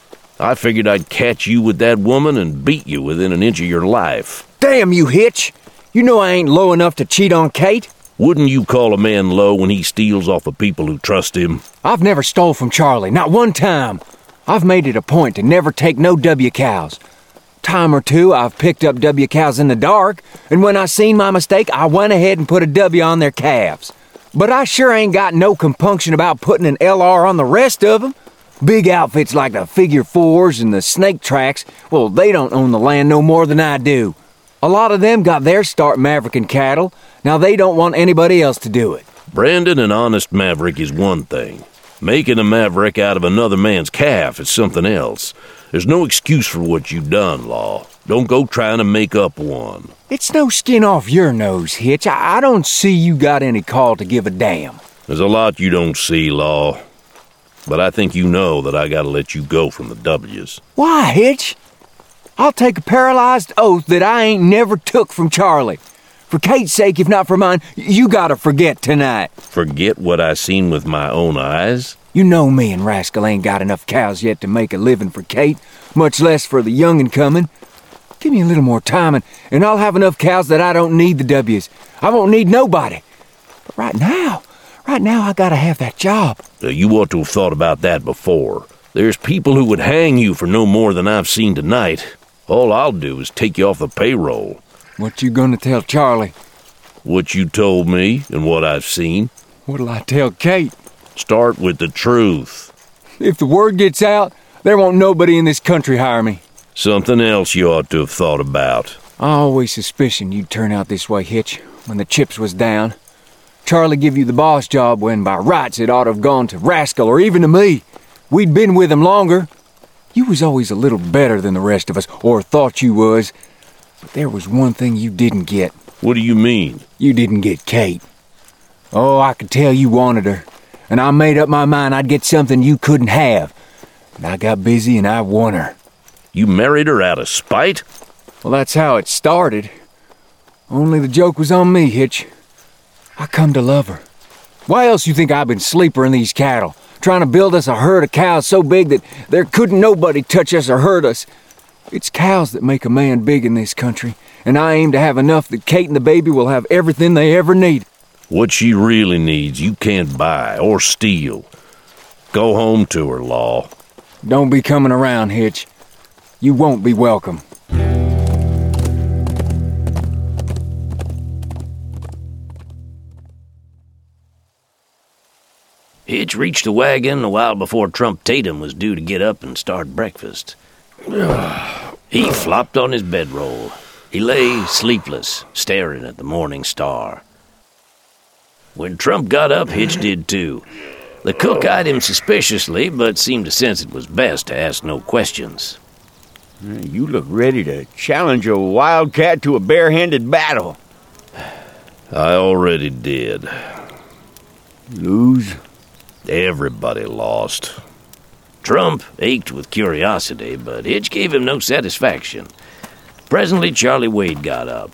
Speaker 4: I figured I'd catch you with that woman and beat you within an inch of your life.
Speaker 5: Damn you, Hitch! You know I ain't low enough to cheat on Kate.
Speaker 4: Wouldn't you call a man low when he steals off of people who trust him?
Speaker 5: I've never stole from Charlie, not one time. I've made it a point to never take no W cows. Time or two, I've picked up W cows in the dark, and when I seen my mistake, I went ahead and put a W on their calves. But I sure ain't got no compunction about putting an LR on the rest of them. Big outfits like the Figure 4s and the Snake Tracks, well, they don't own the land no more than I do. A lot of them got their start mavericking cattle. Now they don't want anybody else to do it.
Speaker 4: Branding an honest maverick is one thing. Making a maverick out of another man's calf is something else. There's no excuse for what you done, Law. Don't go trying to make up one.
Speaker 5: It's no skin off your nose, Hitch. I don't see you got any call to give a damn.
Speaker 4: There's a lot you don't see, Law. But I think you know that I gotta let you go from the W's.
Speaker 5: Why, Hitch? I'll take a paralyzed oath that I ain't never took from Charlie. For Kate's sake, if not for mine, you gotta forget tonight.
Speaker 4: Forget what I seen with my own eyes?
Speaker 5: You know me and Rascal ain't got enough cows yet to make a living for Kate, much less for the young'un coming. Give me a little more time and I'll have enough cows that I don't need the W's. I won't need nobody. But right now I gotta have that job.
Speaker 4: You ought to have thought about that before. There's people who would hang you for no more than I've seen tonight. All I'll do is take you off the payroll.
Speaker 5: What you gonna tell Charlie?
Speaker 4: What you told me and what I've seen.
Speaker 5: What'll I tell Kate?
Speaker 4: Start with the truth.
Speaker 5: If the word gets out, there won't nobody in this country hire me.
Speaker 4: Something else you ought to have thought about.
Speaker 5: I always suspicioned you'd turn out this way, Hitch, when the chips was down. Charlie give you the boss job when by rights it ought to have gone to Rascal or even to me. We'd been with him longer. You was always a little better than the rest of us, or thought you was. But there was one thing you didn't get.
Speaker 4: What do you mean?
Speaker 5: You didn't get Kate. Oh, I could tell you wanted her. And I made up my mind I'd get something you couldn't have. And I got busy and I won her.
Speaker 4: You married her out of spite?
Speaker 5: Well, that's how it started. Only the joke was on me, Hitch. I come to love her. Why else you think I've been sleepering these cattle? Trying to build us a herd of cows so big that there couldn't nobody touch us or hurt us. It's cows that make a man big in this country, and I aim to have enough that Kate and the baby will have everything they ever need.
Speaker 4: What she really needs, you can't buy or steal. Go home to her, Law.
Speaker 5: Don't be coming around, Hitch. You won't be welcome.
Speaker 1: Hitch reached the wagon a while before Trump Tatum was due to get up and start breakfast. He flopped on his bedroll. He lay sleepless, staring at the morning star. When Trump got up, Hitch did too. The cook eyed him suspiciously, but seemed to sense it was best to ask no questions.
Speaker 12: You look ready to challenge a wildcat to a bare-handed battle.
Speaker 4: I already did.
Speaker 12: Lose?
Speaker 4: Everybody lost.
Speaker 1: Trump ached with curiosity, but Hitch gave him no satisfaction. Presently, Charlie Wade got up.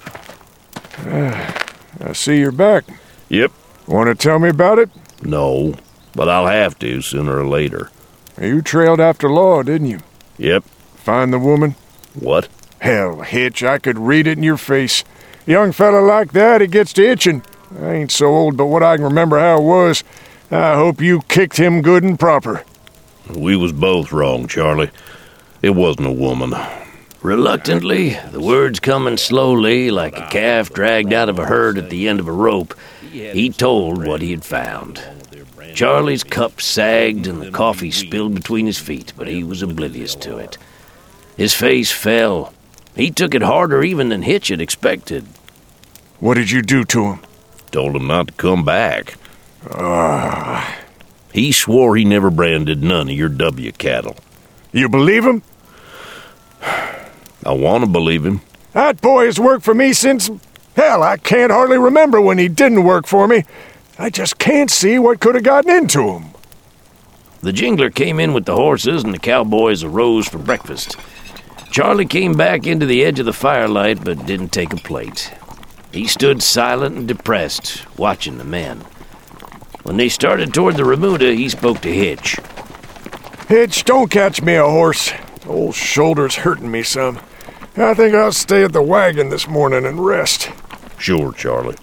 Speaker 6: I see you're back.
Speaker 4: Yep.
Speaker 6: Want to tell me about it?
Speaker 4: No, but I'll have to sooner or later.
Speaker 6: You trailed after Law, didn't you?
Speaker 4: Yep.
Speaker 6: Find the woman?
Speaker 4: What?
Speaker 6: Hell, Hitch, I could read it in your face. Young fella like that, he gets to itching. I ain't so old, but what I can remember how it was, I hope you kicked him good and proper.
Speaker 4: We was both wrong, Charlie. It wasn't a woman.
Speaker 1: Reluctantly, the words coming slowly like a calf dragged out of a herd at the end of a rope, he told what he had found. Charlie's cup sagged and the coffee spilled between his feet, but he was oblivious to it. His face fell. He took it harder even than Hitch had expected.
Speaker 6: What did you do to him?
Speaker 4: Told him not to come back. He swore he never branded none of your W cattle.
Speaker 6: You believe him?
Speaker 4: I want to believe him.
Speaker 6: That boy has worked for me since... Hell, I can't hardly remember when he didn't work for me. I just can't see what could have gotten into him.
Speaker 1: The jingler came in with the horses and the cowboys arose for breakfast. Charlie came back into the edge of the firelight but didn't take a plate. He stood silent and depressed, watching the men. When they started toward the remuda, he spoke to Hitch.
Speaker 6: Hitch, don't catch me a horse. The old shoulder's hurting me some. I think I'll stay at the wagon this morning and rest.
Speaker 4: Sure, Charlie.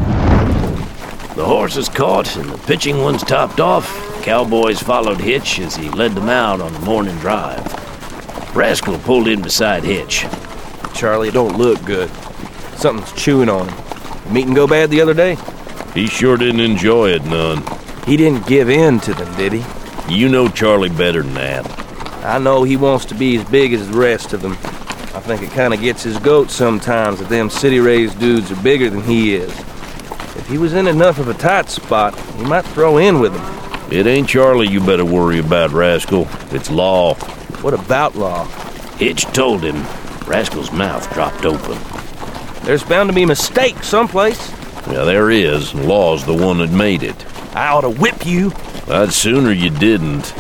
Speaker 1: The horses caught and the pitching ones topped off. The cowboys followed Hitch as he led them out on the morning drive. Rascal pulled in beside Hitch.
Speaker 3: Charlie, it don't look good. Something's chewing on him. Meeting go bad the other day?
Speaker 4: He sure didn't enjoy it none.
Speaker 3: He didn't give in to them, did he?
Speaker 4: You know Charlie better than that.
Speaker 3: I know he wants to be as big as the rest of them. I think it kind of gets his goat sometimes that them city-raised dudes are bigger than he is. If he was in enough of a tight spot, he might throw in with them.
Speaker 4: It ain't Charlie you better worry about, Rascal. It's Law.
Speaker 3: What about Law?
Speaker 1: Hitch told him. Rascal's mouth dropped open.
Speaker 3: There's bound to be a mistake someplace.
Speaker 4: Yeah, there is. Law's the one that made it.
Speaker 3: I ought to whip you.
Speaker 4: I'd sooner you didn't.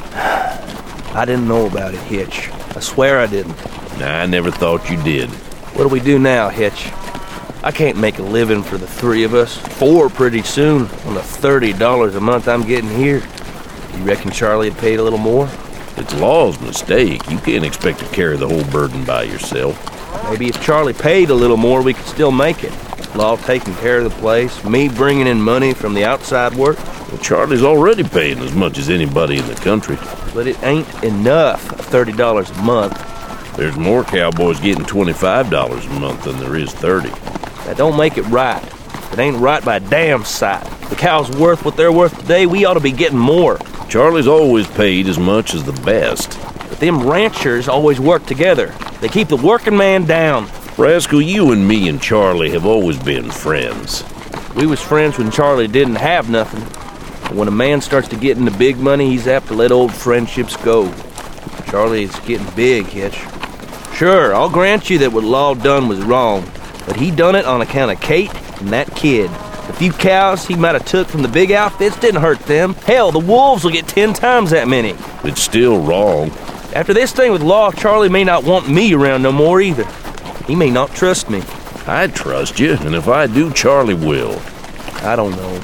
Speaker 3: I didn't know about it, Hitch. I swear I didn't.
Speaker 4: I never thought you did.
Speaker 3: What do we do now, Hitch? I can't make a living for the three of us. 4 pretty soon on the $30 a month I'm getting here. You reckon Charlie had paid a little more?
Speaker 4: It's Law's mistake. You can't expect to carry the whole burden by yourself.
Speaker 3: Maybe if Charlie paid a little more, we could still make it. Law taking care of the place, me bringing in money from the outside work.
Speaker 4: Well, Charlie's already paying as much as anybody in the country.
Speaker 3: But it ain't enough, $30 a month.
Speaker 4: There's more cowboys getting $25 a month than there is $30.
Speaker 3: That don't make it right. It ain't right by a damn sight. The cow's worth what they're worth today. We ought to be getting more.
Speaker 4: Charlie's always paid as much as the best.
Speaker 3: But them ranchers always work together. They keep the working man down.
Speaker 4: Rascal, you and me and Charlie have always been friends.
Speaker 3: We was friends when Charlie didn't have nothing. But when a man starts to get into big money, he's apt to let old friendships go. Charlie's getting big, Hitch. Sure, I'll grant you that what Law done was wrong, but he done it on account of Kate and that kid. The few cows he might have took from the big outfits didn't hurt them. Hell, the wolves will get 10 times that many.
Speaker 4: It's still wrong.
Speaker 3: After this thing with Law, Charlie may not want me around no more either. He may not trust me.
Speaker 4: I trust you, and if I do, Charlie will.
Speaker 3: I don't know.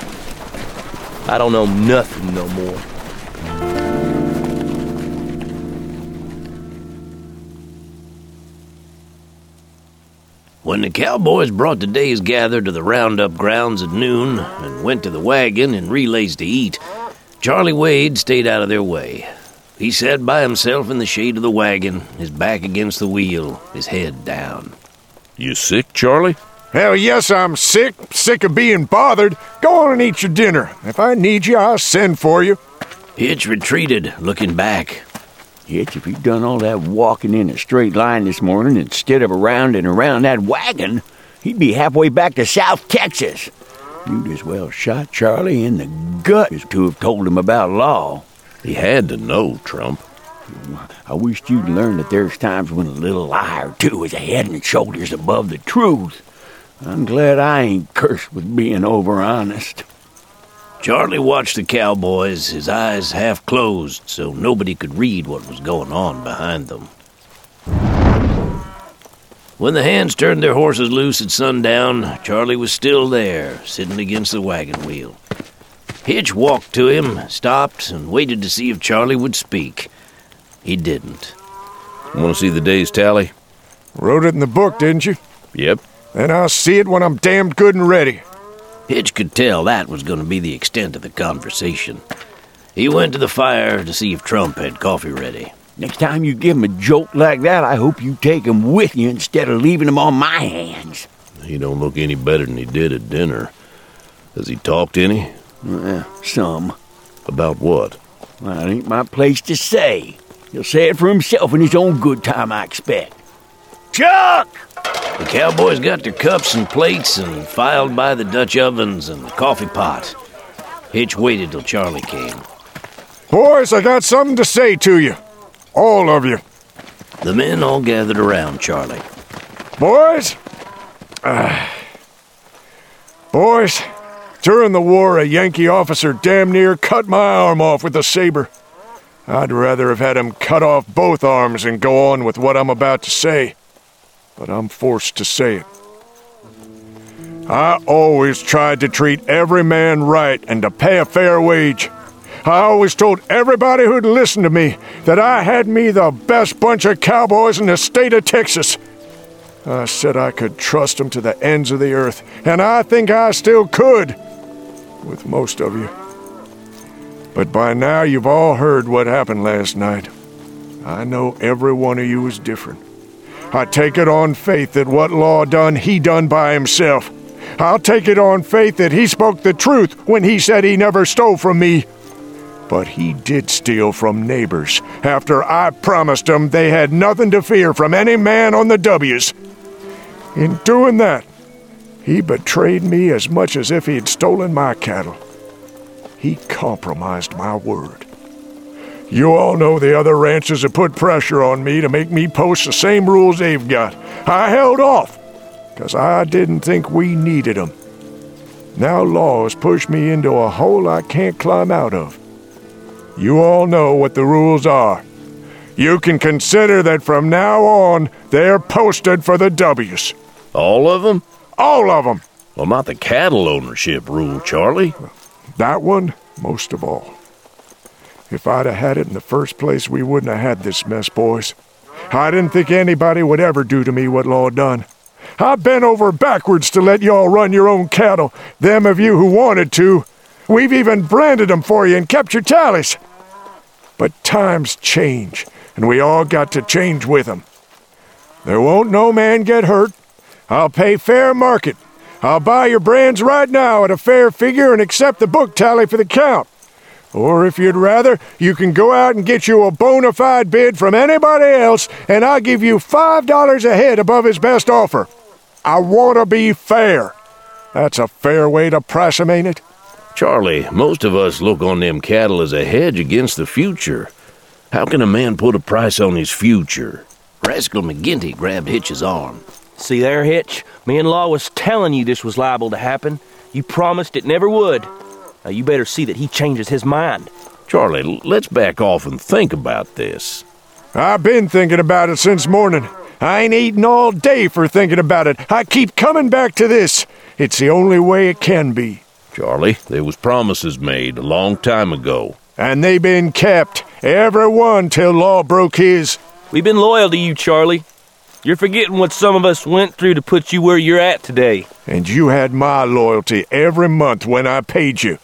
Speaker 3: I don't know nothing no more.
Speaker 1: When the cowboys brought the day's gather to the roundup grounds at noon and went to the wagon and relays to eat, Charlie Wade stayed out of their way. He sat by himself in the shade of the wagon, his back against the wheel, his head down.
Speaker 4: You sick, Charlie?
Speaker 6: Hell yes, I'm sick. Sick of being bothered. Go on and eat your dinner. If I need you, I'll send for you.
Speaker 1: Hitch retreated, looking back.
Speaker 12: Hitch, if you'd done all that walking in a straight line this morning instead of around and around that wagon, he'd be halfway back to South Texas. You'd as well shot Charlie in the gut as to have told him about Law.
Speaker 4: He had to know, Trump.
Speaker 12: I wished you'd learn that there's times when a little lie or two is a head and shoulders above the truth. I'm glad I ain't cursed with being over-honest.
Speaker 1: Charlie watched the cowboys, his eyes half closed so nobody could read what was going on behind them. When the hands turned their horses loose at sundown, Charlie was still there, sitting against the wagon wheel. Hitch walked to him, stopped, and waited to see if Charlie would speak. He didn't.
Speaker 4: Want to see the day's tally?
Speaker 6: Wrote it in the book, didn't you?
Speaker 4: Yep.
Speaker 6: Then I'll see it when I'm damned good and ready.
Speaker 1: Hitch could tell that was going to be the extent of the conversation. He went to the fire to see if Trump had coffee ready.
Speaker 12: Next time you give him a joke like that, I hope you take him with you instead of leaving him on my hands.
Speaker 4: He don't look any better than he did at dinner. Has he talked any?
Speaker 12: Some.
Speaker 4: About what?
Speaker 12: Well, it ain't my place to say. He'll say it for himself in his own good time, I expect. Chuck!
Speaker 1: The cowboys got their cups and plates and filed by the Dutch ovens and the coffee pot. Hitch waited till Charlie came.
Speaker 6: Boys, I got something to say to you. All of you.
Speaker 1: The men all gathered around Charlie.
Speaker 6: Boys? Boys, during the war, a Yankee officer damn near cut my arm off with a saber. I'd rather have had him cut off both arms and go on with what I'm about to say. But I'm forced to say it. I always tried to treat every man right and to pay a fair wage. I always told everybody who'd listen to me that I had me the best bunch of cowboys in the state of Texas. I said I could trust them to the ends of the earth, and I think I still could, with most of you. But by now you've all heard what happened last night. I know every one of you is different. I take it on faith that what Law done, he done by himself. I'll take it on faith that he spoke the truth when he said he never stole from me. But he did steal from neighbors after I promised them they had nothing to fear from any man on the W's. In doing that, he betrayed me as much as if he had stolen my cattle. He compromised my word. You all know the other ranchers have put pressure on me to make me post the same rules they've got. I held off, because I didn't think we needed them. Now Law has pushed me into a hole I can't climb out of. You all know what the rules are. You can consider that from now on, they're posted for the W's.
Speaker 4: All of them?
Speaker 6: All of them!
Speaker 4: Well, not the cattle ownership rule, Charlie.
Speaker 6: That one, most of all. If I'd have had it in the first place, we wouldn't have had this mess, boys. I didn't think anybody would ever do to me what Law done. I bent over backwards to let y'all run your own cattle, them of you who wanted to. We've even branded them for you and kept your tallies. But times change, and we all got to change with them. There won't no man get hurt. I'll pay fair market. I'll buy your brands right now at a fair figure and accept the book tally for the count. Or if you'd rather, you can go out and get you a bona fide bid from anybody else, and I'll give you $5 a head above his best offer. I want to be fair. That's a fair way to price 'em, ain't it?
Speaker 4: Charlie, most of us look on them cattle as a hedge against the future. How can a man put a price on his future?
Speaker 1: Rascal McGinty grabbed Hitch's arm.
Speaker 3: See there, Hitch? Me and Law was telling you this was liable to happen. You promised it never would. Now you better see that he changes his mind.
Speaker 4: Charlie, let's back off and think about this.
Speaker 6: I've been thinking about it since morning. I ain't eaten all day for thinking about it. I keep coming back to this. It's the only way it can be.
Speaker 4: Charlie, there was promises made a long time ago.
Speaker 6: And they been kept. Every one till Law broke his.
Speaker 3: We've been loyal to you, Charlie. You're forgetting what some of us went through to put you where you're at today.
Speaker 6: And you had my loyalty every month when I paid you.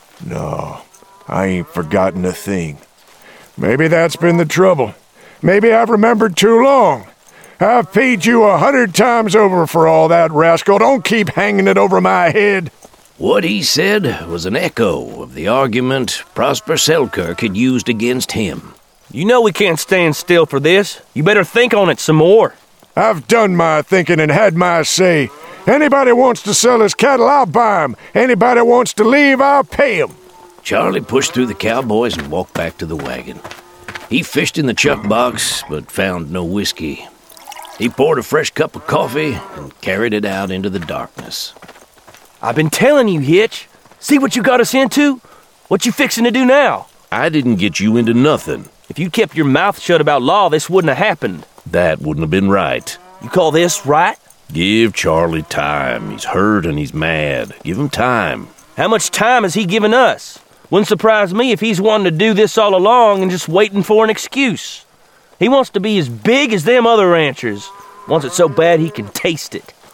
Speaker 6: No, I ain't forgotten a thing. Maybe that's been the trouble. Maybe I've remembered too long. I've paid you 100 times over for all that, rascal. Don't keep hanging it over my head.
Speaker 1: What he said was an echo of the argument Prosper Selkirk had used against him.
Speaker 3: You know we can't stand still for this. You better think on it some more.
Speaker 6: I've done my thinking and had my say. Anybody wants to sell his cattle, I'll buy 'em. Anybody wants to leave, I'll pay 'em.
Speaker 1: Charlie pushed through the cowboys and walked back to the wagon. He fished in the chuck box, but found no whiskey. He poured a fresh cup of coffee and carried it out into the darkness.
Speaker 3: I've been telling you, Hitch. See what you got us into? What you fixing to do now?
Speaker 4: I didn't get you into nothing.
Speaker 3: If you'd kept your mouth shut about Law, this wouldn't have happened.
Speaker 4: That wouldn't have been right.
Speaker 3: You call this right?
Speaker 4: Give Charlie time. He's hurt and he's mad. Give him time.
Speaker 3: How much time has he given us? Wouldn't surprise me if he's wanting to do this all along and just waiting for an excuse. He wants to be as big as them other ranchers. Wants it so bad he can taste it.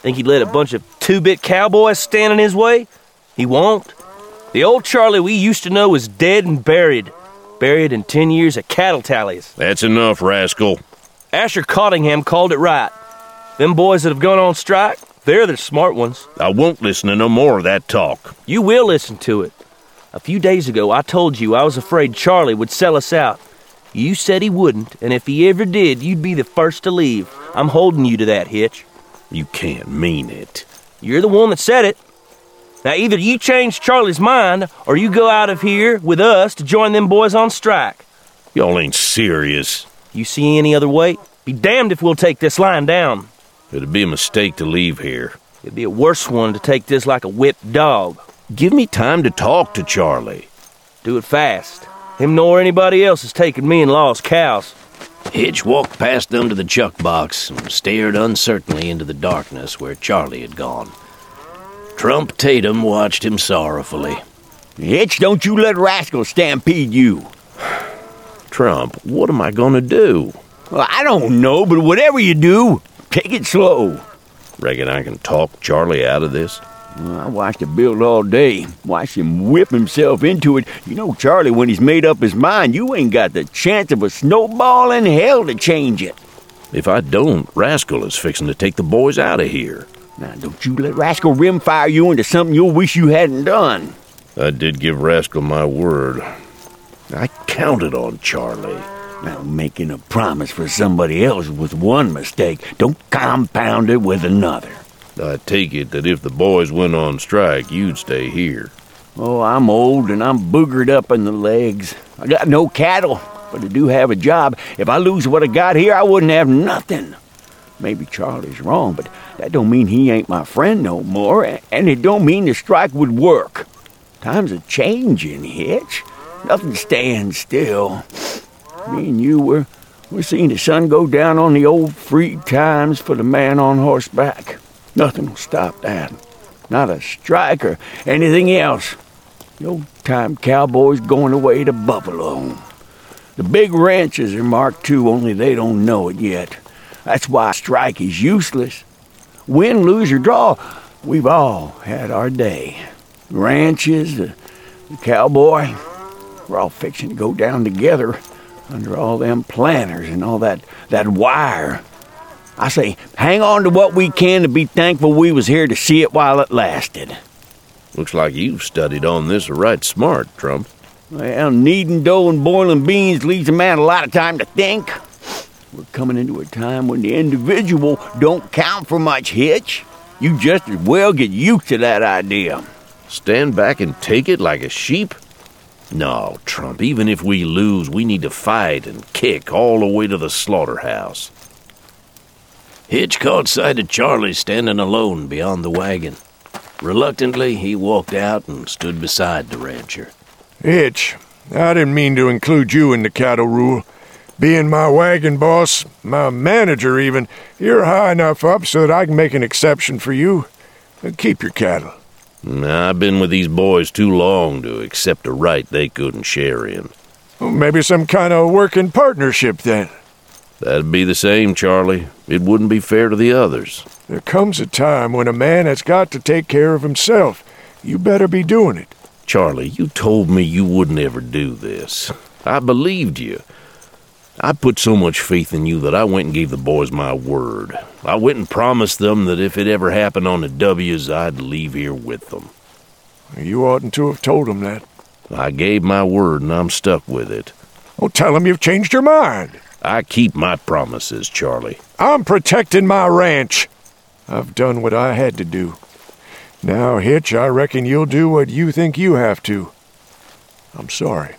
Speaker 3: Think he'd let a bunch of two-bit cowboys stand in his way? He won't. The old Charlie we used to know is dead and buried. Buried in 10 years of cattle tallies.
Speaker 4: That's enough, rascal.
Speaker 3: Asher Cottingham called it right. Them boys that have gone on strike, they're the smart ones.
Speaker 4: I won't listen to no more of that talk.
Speaker 3: You will listen to it. A few days ago, I told you I was afraid Charlie would sell us out. You said he wouldn't, and if he ever did, you'd be the first to leave. I'm holding you to that, Hitch.
Speaker 4: You can't mean it.
Speaker 3: You're the one that said it. Now, either you change Charlie's mind, or you go out of here with us to join them boys on strike.
Speaker 4: Y'all ain't serious.
Speaker 3: You see any other way? Be damned if we'll take this line down.
Speaker 4: It'd be a mistake to leave here.
Speaker 3: It'd be a worse one to take this like a whipped dog.
Speaker 4: Give me time to talk to Charlie.
Speaker 3: Do it fast. Him nor anybody else has taken me and Law's cows.
Speaker 1: Hitch walked past them to the chuck box and stared uncertainly into the darkness where Charlie had gone. Trump Tatum watched him sorrowfully.
Speaker 12: Hitch, don't you let rascals stampede you.
Speaker 4: Trump, what am I gonna do?
Speaker 12: Well, I don't know, but whatever you do, take it slow.
Speaker 4: Reckon I can talk Charlie out of this?
Speaker 12: Well, I watched him build all day. Watched him whip himself into it. You know, Charlie, when he's made up his mind, you ain't got the chance of a snowball in hell to change it.
Speaker 4: If I don't, Rascal is fixing to take the boys out of here.
Speaker 12: Now, don't you let Rascal rimfire you into something you'll wish you hadn't done.
Speaker 4: I did give Rascal my word. I counted on Charlie.
Speaker 12: Now, making a promise for somebody else was one mistake. Don't compound it with another.
Speaker 4: I take it that if the boys went on strike, you'd stay here.
Speaker 12: Oh, I'm old and I'm boogered up in the legs. I got no cattle, but I do have a job. If I lose what I got here, I wouldn't have nothing. Maybe Charlie's wrong, but that don't mean he ain't my friend no more, and it don't mean the strike would work. Times are changing, Hitch. Nothing stands still. Me and you, we're seeing the sun go down on the old free times for the man on horseback. Nothing will stop that. Not a strike or anything else. The old-time cowboys going away to Buffalo. The big ranches are Mark II, only they don't know it yet. That's why a strike is useless. Win, lose, or draw, we've all had our day. The ranches, the cowboy, we're all fixing to go down together under all them planters and all that wire. I say, hang on to what we can to be thankful we was here to see it while it lasted.
Speaker 4: Looks like you've studied on this right smart, Trump.
Speaker 12: Well, kneading dough and boiling beans leaves a man a lot of time to think. We're coming into a time when the individual don't count for much, Hitch. You just as well get used to that idea.
Speaker 4: Stand back and take it like a sheep? No, Trump, even if we lose, we need to fight and kick all the way to the slaughterhouse.
Speaker 1: Hitch caught sight of Charlie standing alone beyond the wagon. Reluctantly, he walked out and stood beside the rancher.
Speaker 6: Hitch, I didn't mean to include you in the cattle rule. Being my wagon boss, my manager even, you're high enough up so that I can make an exception for you. Keep your cattle.
Speaker 4: I've been with these boys too long to accept a right they couldn't share in.
Speaker 6: Well, maybe some kind of working partnership then.
Speaker 4: That'd be the same, Charlie. It wouldn't be fair to the others.
Speaker 6: There comes a time when a man has got to take care of himself. You better be doing it.
Speaker 4: Charlie, you told me you wouldn't ever do this. I believed you. I put so much faith in you that I went and gave the boys my word. I went and promised them that if it ever happened on the W's, I'd leave here with them.
Speaker 6: You oughtn't to have told them that.
Speaker 4: I gave my word and I'm stuck with it.
Speaker 6: Well, tell them you've changed your mind.
Speaker 4: I keep my promises, Charlie.
Speaker 6: I'm protecting my ranch. I've done what I had to do. Now, Hitch, I reckon you'll do what you think you have to. I'm sorry.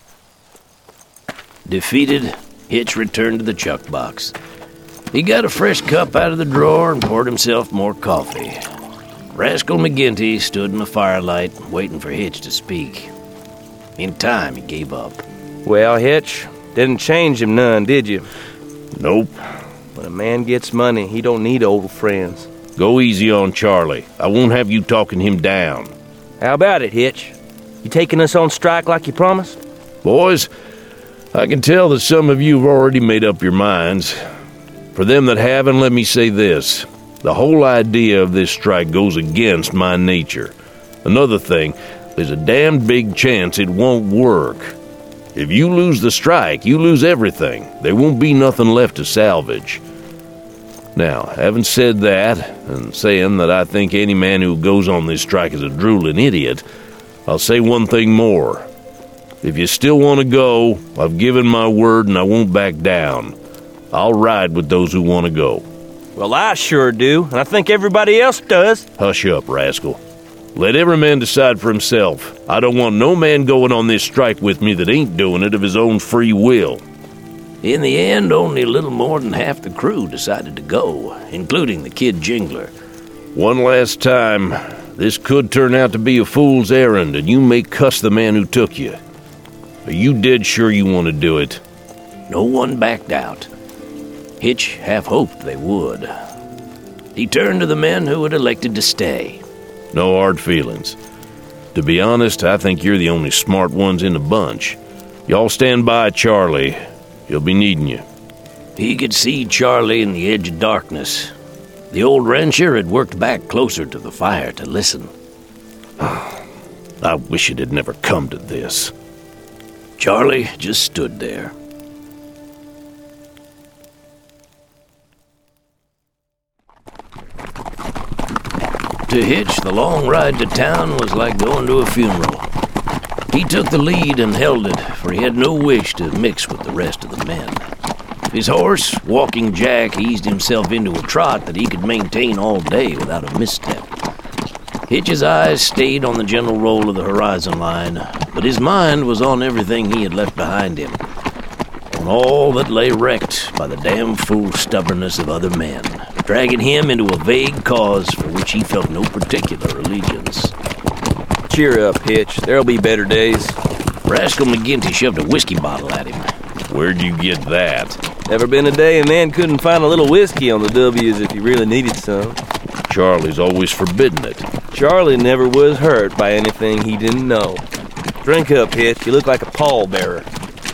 Speaker 1: Defeated, Hitch returned to the chuck box. He got a fresh cup out of the drawer and poured himself more coffee. Rascal McGinty stood in the firelight, waiting for Hitch to speak. In time, he gave up.
Speaker 3: Well, Hitch, didn't change him none, did you?
Speaker 4: Nope.
Speaker 3: When a man gets money, he don't need old friends.
Speaker 4: Go easy on Charlie. I won't have you talking him down.
Speaker 3: How about it, Hitch? You taking us on strike like you promised?
Speaker 4: Boys, I can tell that some of you have already made up your minds. For them that haven't, let me say this. The whole idea of this strike goes against my nature. Another thing, there's a damn big chance it won't work. If you lose the strike, you lose everything. There won't be nothing left to salvage. Now, having said that, and saying that I think any man who goes on this strike is a drooling idiot, I'll say one thing more. If you still want to go, I've given my word and I won't back down. I'll ride with those who want to go.
Speaker 3: Well, I sure do, and I think everybody else does.
Speaker 4: Hush up, rascal. Let every man decide for himself. I don't want no man going on this strike with me that ain't doing it of his own free will.
Speaker 1: In the end, only a little more than half the crew decided to go, including the Kid Jingler.
Speaker 4: One last time, this could turn out to be a fool's errand, and you may cuss the man who took you. Are you dead sure you want to do it?
Speaker 1: No one backed out. Hitch half hoped they would. He turned to the men who had elected to stay.
Speaker 4: No hard feelings. To be honest, I think you're the only smart ones in the bunch. Y'all stand by Charlie. He'll be needing you.
Speaker 1: He could see Charlie in the edge of darkness. The old rancher had worked back closer to the fire to listen.
Speaker 4: I wish it had never come to this.
Speaker 1: Charlie just stood there. To Hitch, the long ride to town was like going to a funeral. He took the lead and held it, for he had no wish to mix with the rest of the men. His horse, Walking Jack, eased himself into a trot that he could maintain all day without a misstep. Hitch's eyes stayed on the general roll of the horizon line, but his mind was on everything he had left behind him, on all that lay wrecked by the damn fool stubbornness of other men, dragging him into a vague cause for which he felt no particular allegiance.
Speaker 3: Cheer up, Hitch. There'll be better days.
Speaker 1: Rascal McGinty shoved a whiskey bottle at him.
Speaker 4: Where'd you get that?
Speaker 3: Never been a day a man couldn't find a little whiskey on the W's if he really needed some.
Speaker 4: Charlie's always forbidden it.
Speaker 3: Charlie never was hurt by anything he didn't know. Drink up, Hitch. You look like a pallbearer.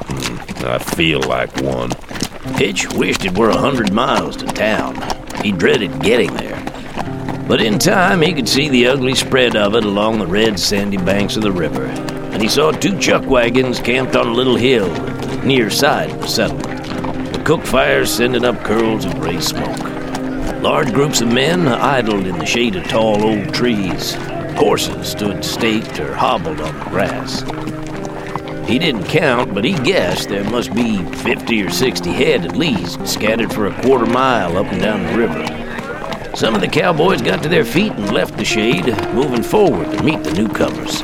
Speaker 4: I feel like one.
Speaker 1: Hitch wished it were 100 miles to town. He dreaded getting there. But in time, he could see the ugly spread of it along the red, sandy banks of the river. And he saw 2 chuck wagons camped on a little hill at the near side of the settlement. The cook fires sending up curls of gray smoke. Large groups of men idled in the shade of tall old trees. Horses stood staked or hobbled on the grass. He didn't count, but he guessed there must be 50 or 60 head at least, scattered for a quarter mile up and down the river. Some of the cowboys got to their feet and left the shade, moving forward to meet the newcomers.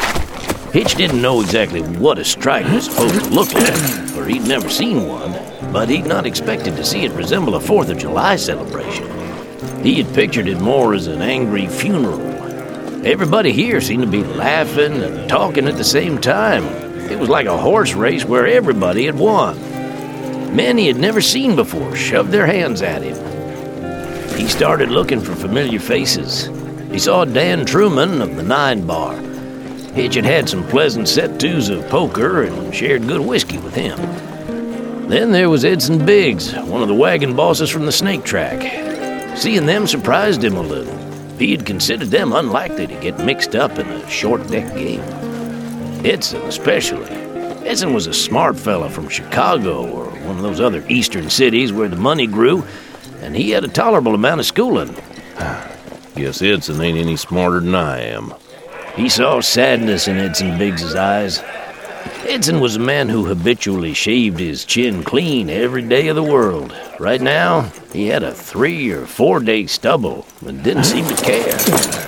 Speaker 1: Hitch didn't know exactly what a strike was supposed to look like, for he'd never seen one, but he'd not expected to see it resemble a 4th of July celebration. He had pictured it more as an angry funeral. Everybody here seemed to be laughing and talking at the same time. It was like a horse race where everybody had won. Men he had never seen before shoved their hands at him. He started looking for familiar faces. He saw Dan Truman of the 9 Bar. Hitch had had some pleasant set-tos of poker and shared good whiskey with him. Then there was Edson Biggs, one of the wagon bosses from the Snake Track. Seeing them surprised him a little. He had considered them unlikely to get mixed up in a short-deck game. Edson especially. Edson was a smart fella from Chicago or one of those other eastern cities where the money grew, and he had a tolerable amount of schooling.
Speaker 4: Guess Edson ain't any smarter than I am.
Speaker 1: He saw sadness in Edson Biggs's eyes. Edson was a man who habitually shaved his chin clean every day of the world. Right now, he had a 3 or 4 day stubble and didn't seem to care.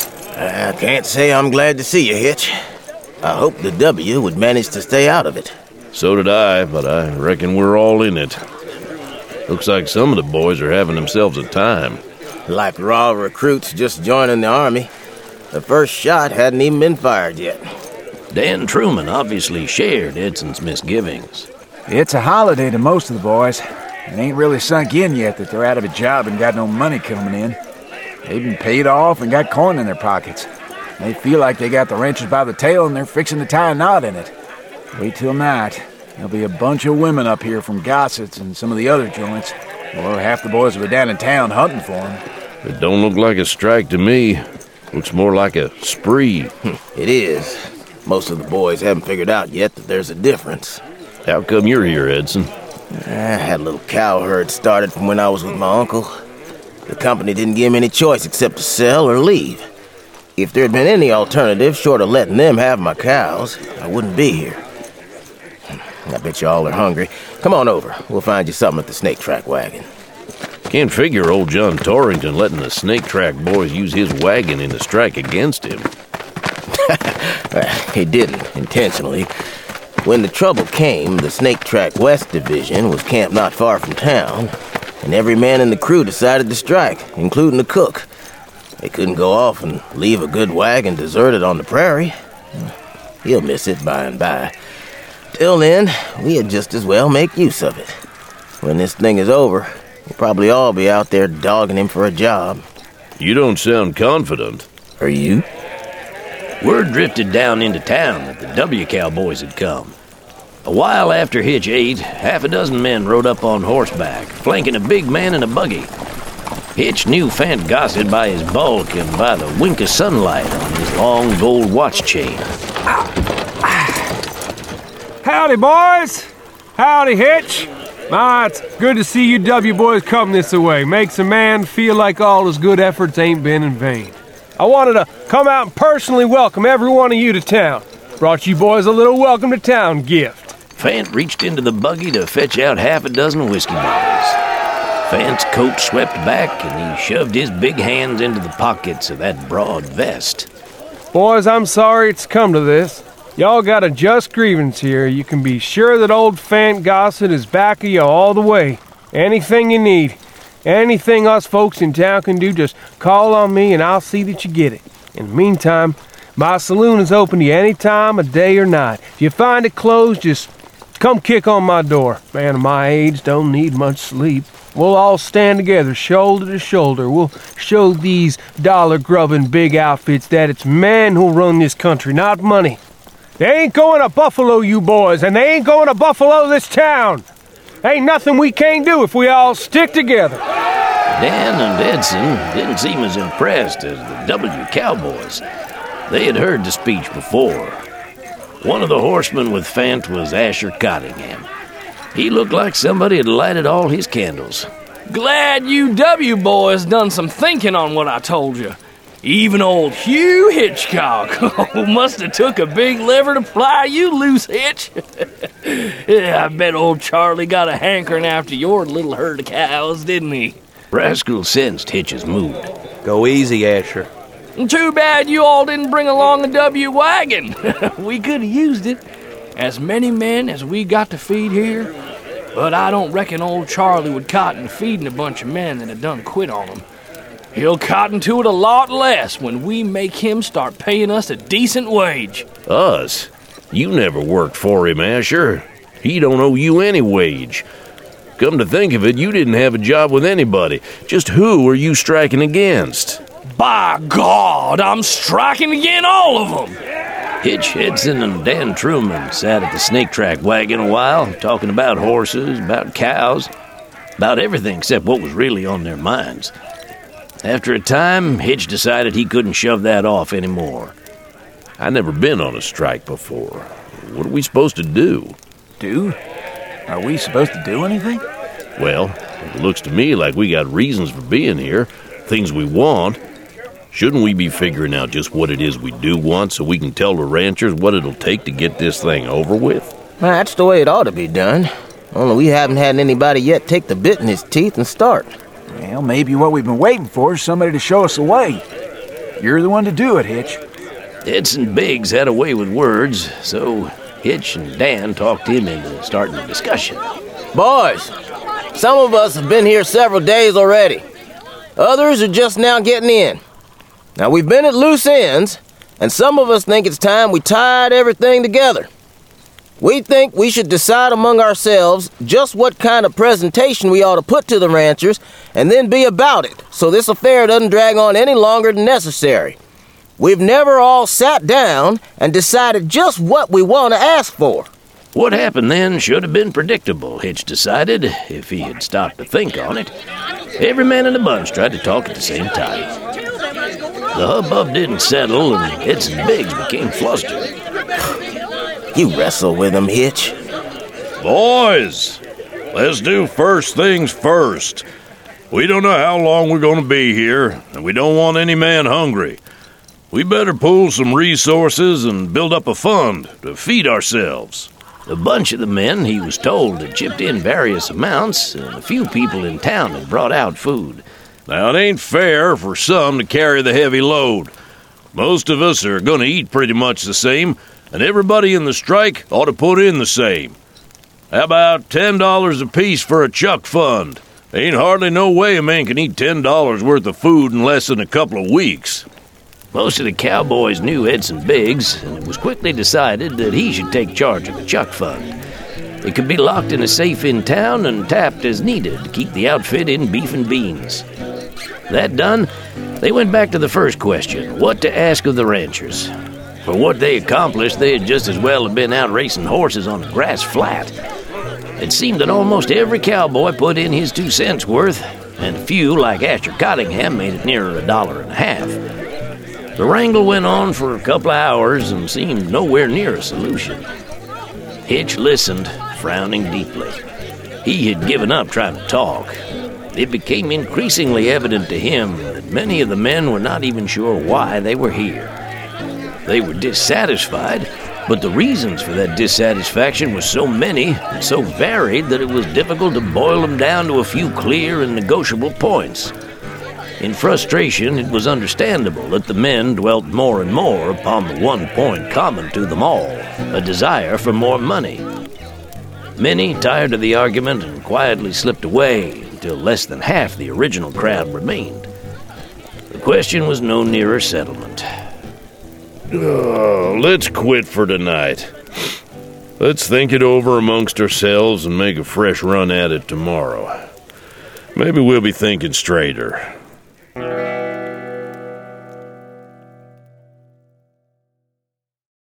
Speaker 13: I can't say I'm glad to see you, Hitch. I hoped the W would manage to stay out of it.
Speaker 4: So did I, but I reckon we're all in it. Looks like some of the boys are having themselves a time.
Speaker 13: Like raw recruits just joining the army. The first shot hadn't even been fired yet.
Speaker 1: Dan Truman obviously shared Edson's misgivings.
Speaker 14: It's a holiday to most of the boys. It ain't really sunk in yet that they're out of a job and got no money coming in. They've been paid off and got coin in their pockets. They feel like they got the ranchers by the tail and they're fixing to tie a knot in it. Wait till night. There'll be a bunch of women up here from Gossett's and some of the other joints. Or half the boys will be down in town hunting for them.
Speaker 4: It don't look like a strike to me. Looks more like a spree.
Speaker 13: It is. Most of the boys haven't figured out yet that there's a difference.
Speaker 4: How come you're here, Edson?
Speaker 13: I had a little cow herd started from when I was with my uncle. The company didn't give me any choice except to sell or leave. If there had been any alternative short of letting them have my cows, I wouldn't be here. I bet you all are hungry. Come on over. We'll find you something at the snake track wagon.
Speaker 4: Can't figure old John Torrington letting the snake track boys use his wagon in the strike against him.
Speaker 13: He didn't, intentionally. When the trouble came, the Snake Track West Division was camped not far from town, and every man in the crew decided to strike, including the cook. They couldn't go off and leave a good wagon deserted on the prairie. He'll miss it by and by. Till then, we'd just as well make use of it. When this thing is over, we'll probably all be out there dogging him for a job.
Speaker 4: You don't sound confident.
Speaker 13: Are you?
Speaker 1: Word drifted down into town that the W cowboys had come. A while after Hitch ate, half a dozen men rode up on horseback, flanking a big man in a buggy. Hitch knew Fant Gossett by his bulk and by the wink of sunlight on his long gold watch chain.
Speaker 15: Howdy, boys. Howdy, Hitch. My, it's good to see you W boys come this way. Makes a man feel like all his good efforts ain't been in vain. I wanted to come out and personally welcome every one of you to town. Brought you boys a little welcome to town gift.
Speaker 1: Fant reached into the buggy to fetch out half a dozen whiskey bottles. Fant's coat swept back, and he shoved his big hands into the pockets of that broad vest.
Speaker 15: Boys, I'm sorry it's come to this. Y'all got a just grievance here. You can be sure that old Fant Gossett is back of you all the way. Anything you need. Anything us folks in town can do, just call on me and I'll see that you get it. In the meantime, my saloon is open to you any time of day or night. If you find it closed, just come kick on my door. Man of my age don't need much sleep. We'll all stand together, shoulder to shoulder. We'll show these dollar-grubbing big outfits that it's men who'll run this country, not money. They ain't going to Buffalo, you boys, and they ain't going to Buffalo this town. Ain't nothing we can't do if we all stick together.
Speaker 1: Dan and Edson didn't seem as impressed as the W cowboys. They had heard the speech before. One of the horsemen with Fant was Asher Cottingham. He looked like somebody had lighted all his candles.
Speaker 11: Glad you W boys done some thinking on what I told you. Even old Hugh Hitchcock must have took a big lever to ply you loose, Hitch. Yeah, I bet old Charlie got a hankering after your little herd of cows, didn't he?
Speaker 1: Rascal sensed Hitch's mood.
Speaker 3: Go easy, Asher.
Speaker 11: Too bad you all didn't bring along a W wagon. We could have used it. As many men as we got to feed here. But I don't reckon old Charlie would cotton to feeding a bunch of men that had done quit on him. He'll cotton to it a lot less when we make him start paying us a decent wage.
Speaker 4: Us? You never worked for him, Asher. He don't owe you any wage. Come to think of it, you didn't have a job with anybody. Just who are you striking against?
Speaker 11: By God, I'm striking again all of them.
Speaker 1: Hitch, Edson, and Dan Truman sat at the snake track wagon a while, talking about horses, about cows, about everything except what was really on their minds. After a time, Hitch decided he couldn't shove that off anymore.
Speaker 4: I never been on a strike before. What are we supposed to do?
Speaker 14: Do? Are we supposed to do anything?
Speaker 4: Well, it looks to me like we got reasons for being here, things we want. Shouldn't we be figuring out just what it is we do want so we can tell the ranchers what it'll take to get this thing over with?
Speaker 13: Well, that's the way it ought to be done. Only we haven't had anybody yet take the bit in his teeth and start.
Speaker 14: Well, maybe what we've been waiting for is somebody to show us the way. You're the one to do it, Hitch.
Speaker 1: Edson Biggs had a way with words, so Hitch and Dan talked him into starting a discussion.
Speaker 13: Boys, some of us have been here several days already. Others are just now getting in. Now, we've been at loose ends, and some of us think it's time we tied everything together. We think we should decide among ourselves just what kind of presentation we ought to put to the ranchers and then be about it, so this affair doesn't drag on any longer than necessary. We've never all sat down and decided just what we want to ask for.
Speaker 1: What happened then should have been predictable, Hitch decided, if he had stopped to think on it. Every man in the bunch tried to talk at the same time. The hubbub didn't settle, and Edson Biggs became flustered.
Speaker 13: You wrestle with him, Hitch?
Speaker 4: Boys, let's do first things first. We don't know how long we're going to be here, and we don't want any man hungry. We better pool some resources and build up a fund to feed ourselves.
Speaker 1: A bunch of the men, he was told, had chipped in various amounts, and a few people in town had brought out food.
Speaker 4: Now, it ain't fair for some to carry the heavy load. Most of us are going to eat pretty much the same, and everybody in the strike ought to put in the same. How about $10 apiece for a chuck fund? Ain't hardly no way a man can eat $10 worth of food in less than a couple of weeks.
Speaker 1: Most of the cowboys knew Edson Biggs, and it was quickly decided that he should take charge of the chuck fund. It could be locked in a safe in town and tapped as needed to keep the outfit in beef and beans. That done, they went back to the first question, what to ask of the ranchers. For what they accomplished, they had just as well have been out racing horses on a grass flat. It seemed that almost every cowboy put in his 2 cents worth, and a few, like Asher Cottingham, made it nearer $1.50. The wrangle went on for a couple of hours and seemed nowhere near a solution. Hitch listened, frowning deeply. He had given up trying to talk. It became increasingly evident to him that many of the men were not even sure why they were here. They were dissatisfied, but the reasons for that dissatisfaction were so many and so varied that it was difficult to boil them down to a few clear and negotiable points. In frustration, it was understandable that the men dwelt more and more upon the one point common to them all, a desire for more money. Many tired of the argument and quietly slipped away until less than half the original crowd remained. The question was no nearer settlement.
Speaker 4: Let's quit for tonight. Let's think it over amongst ourselves and make a fresh run at it tomorrow. Maybe we'll be thinking straighter.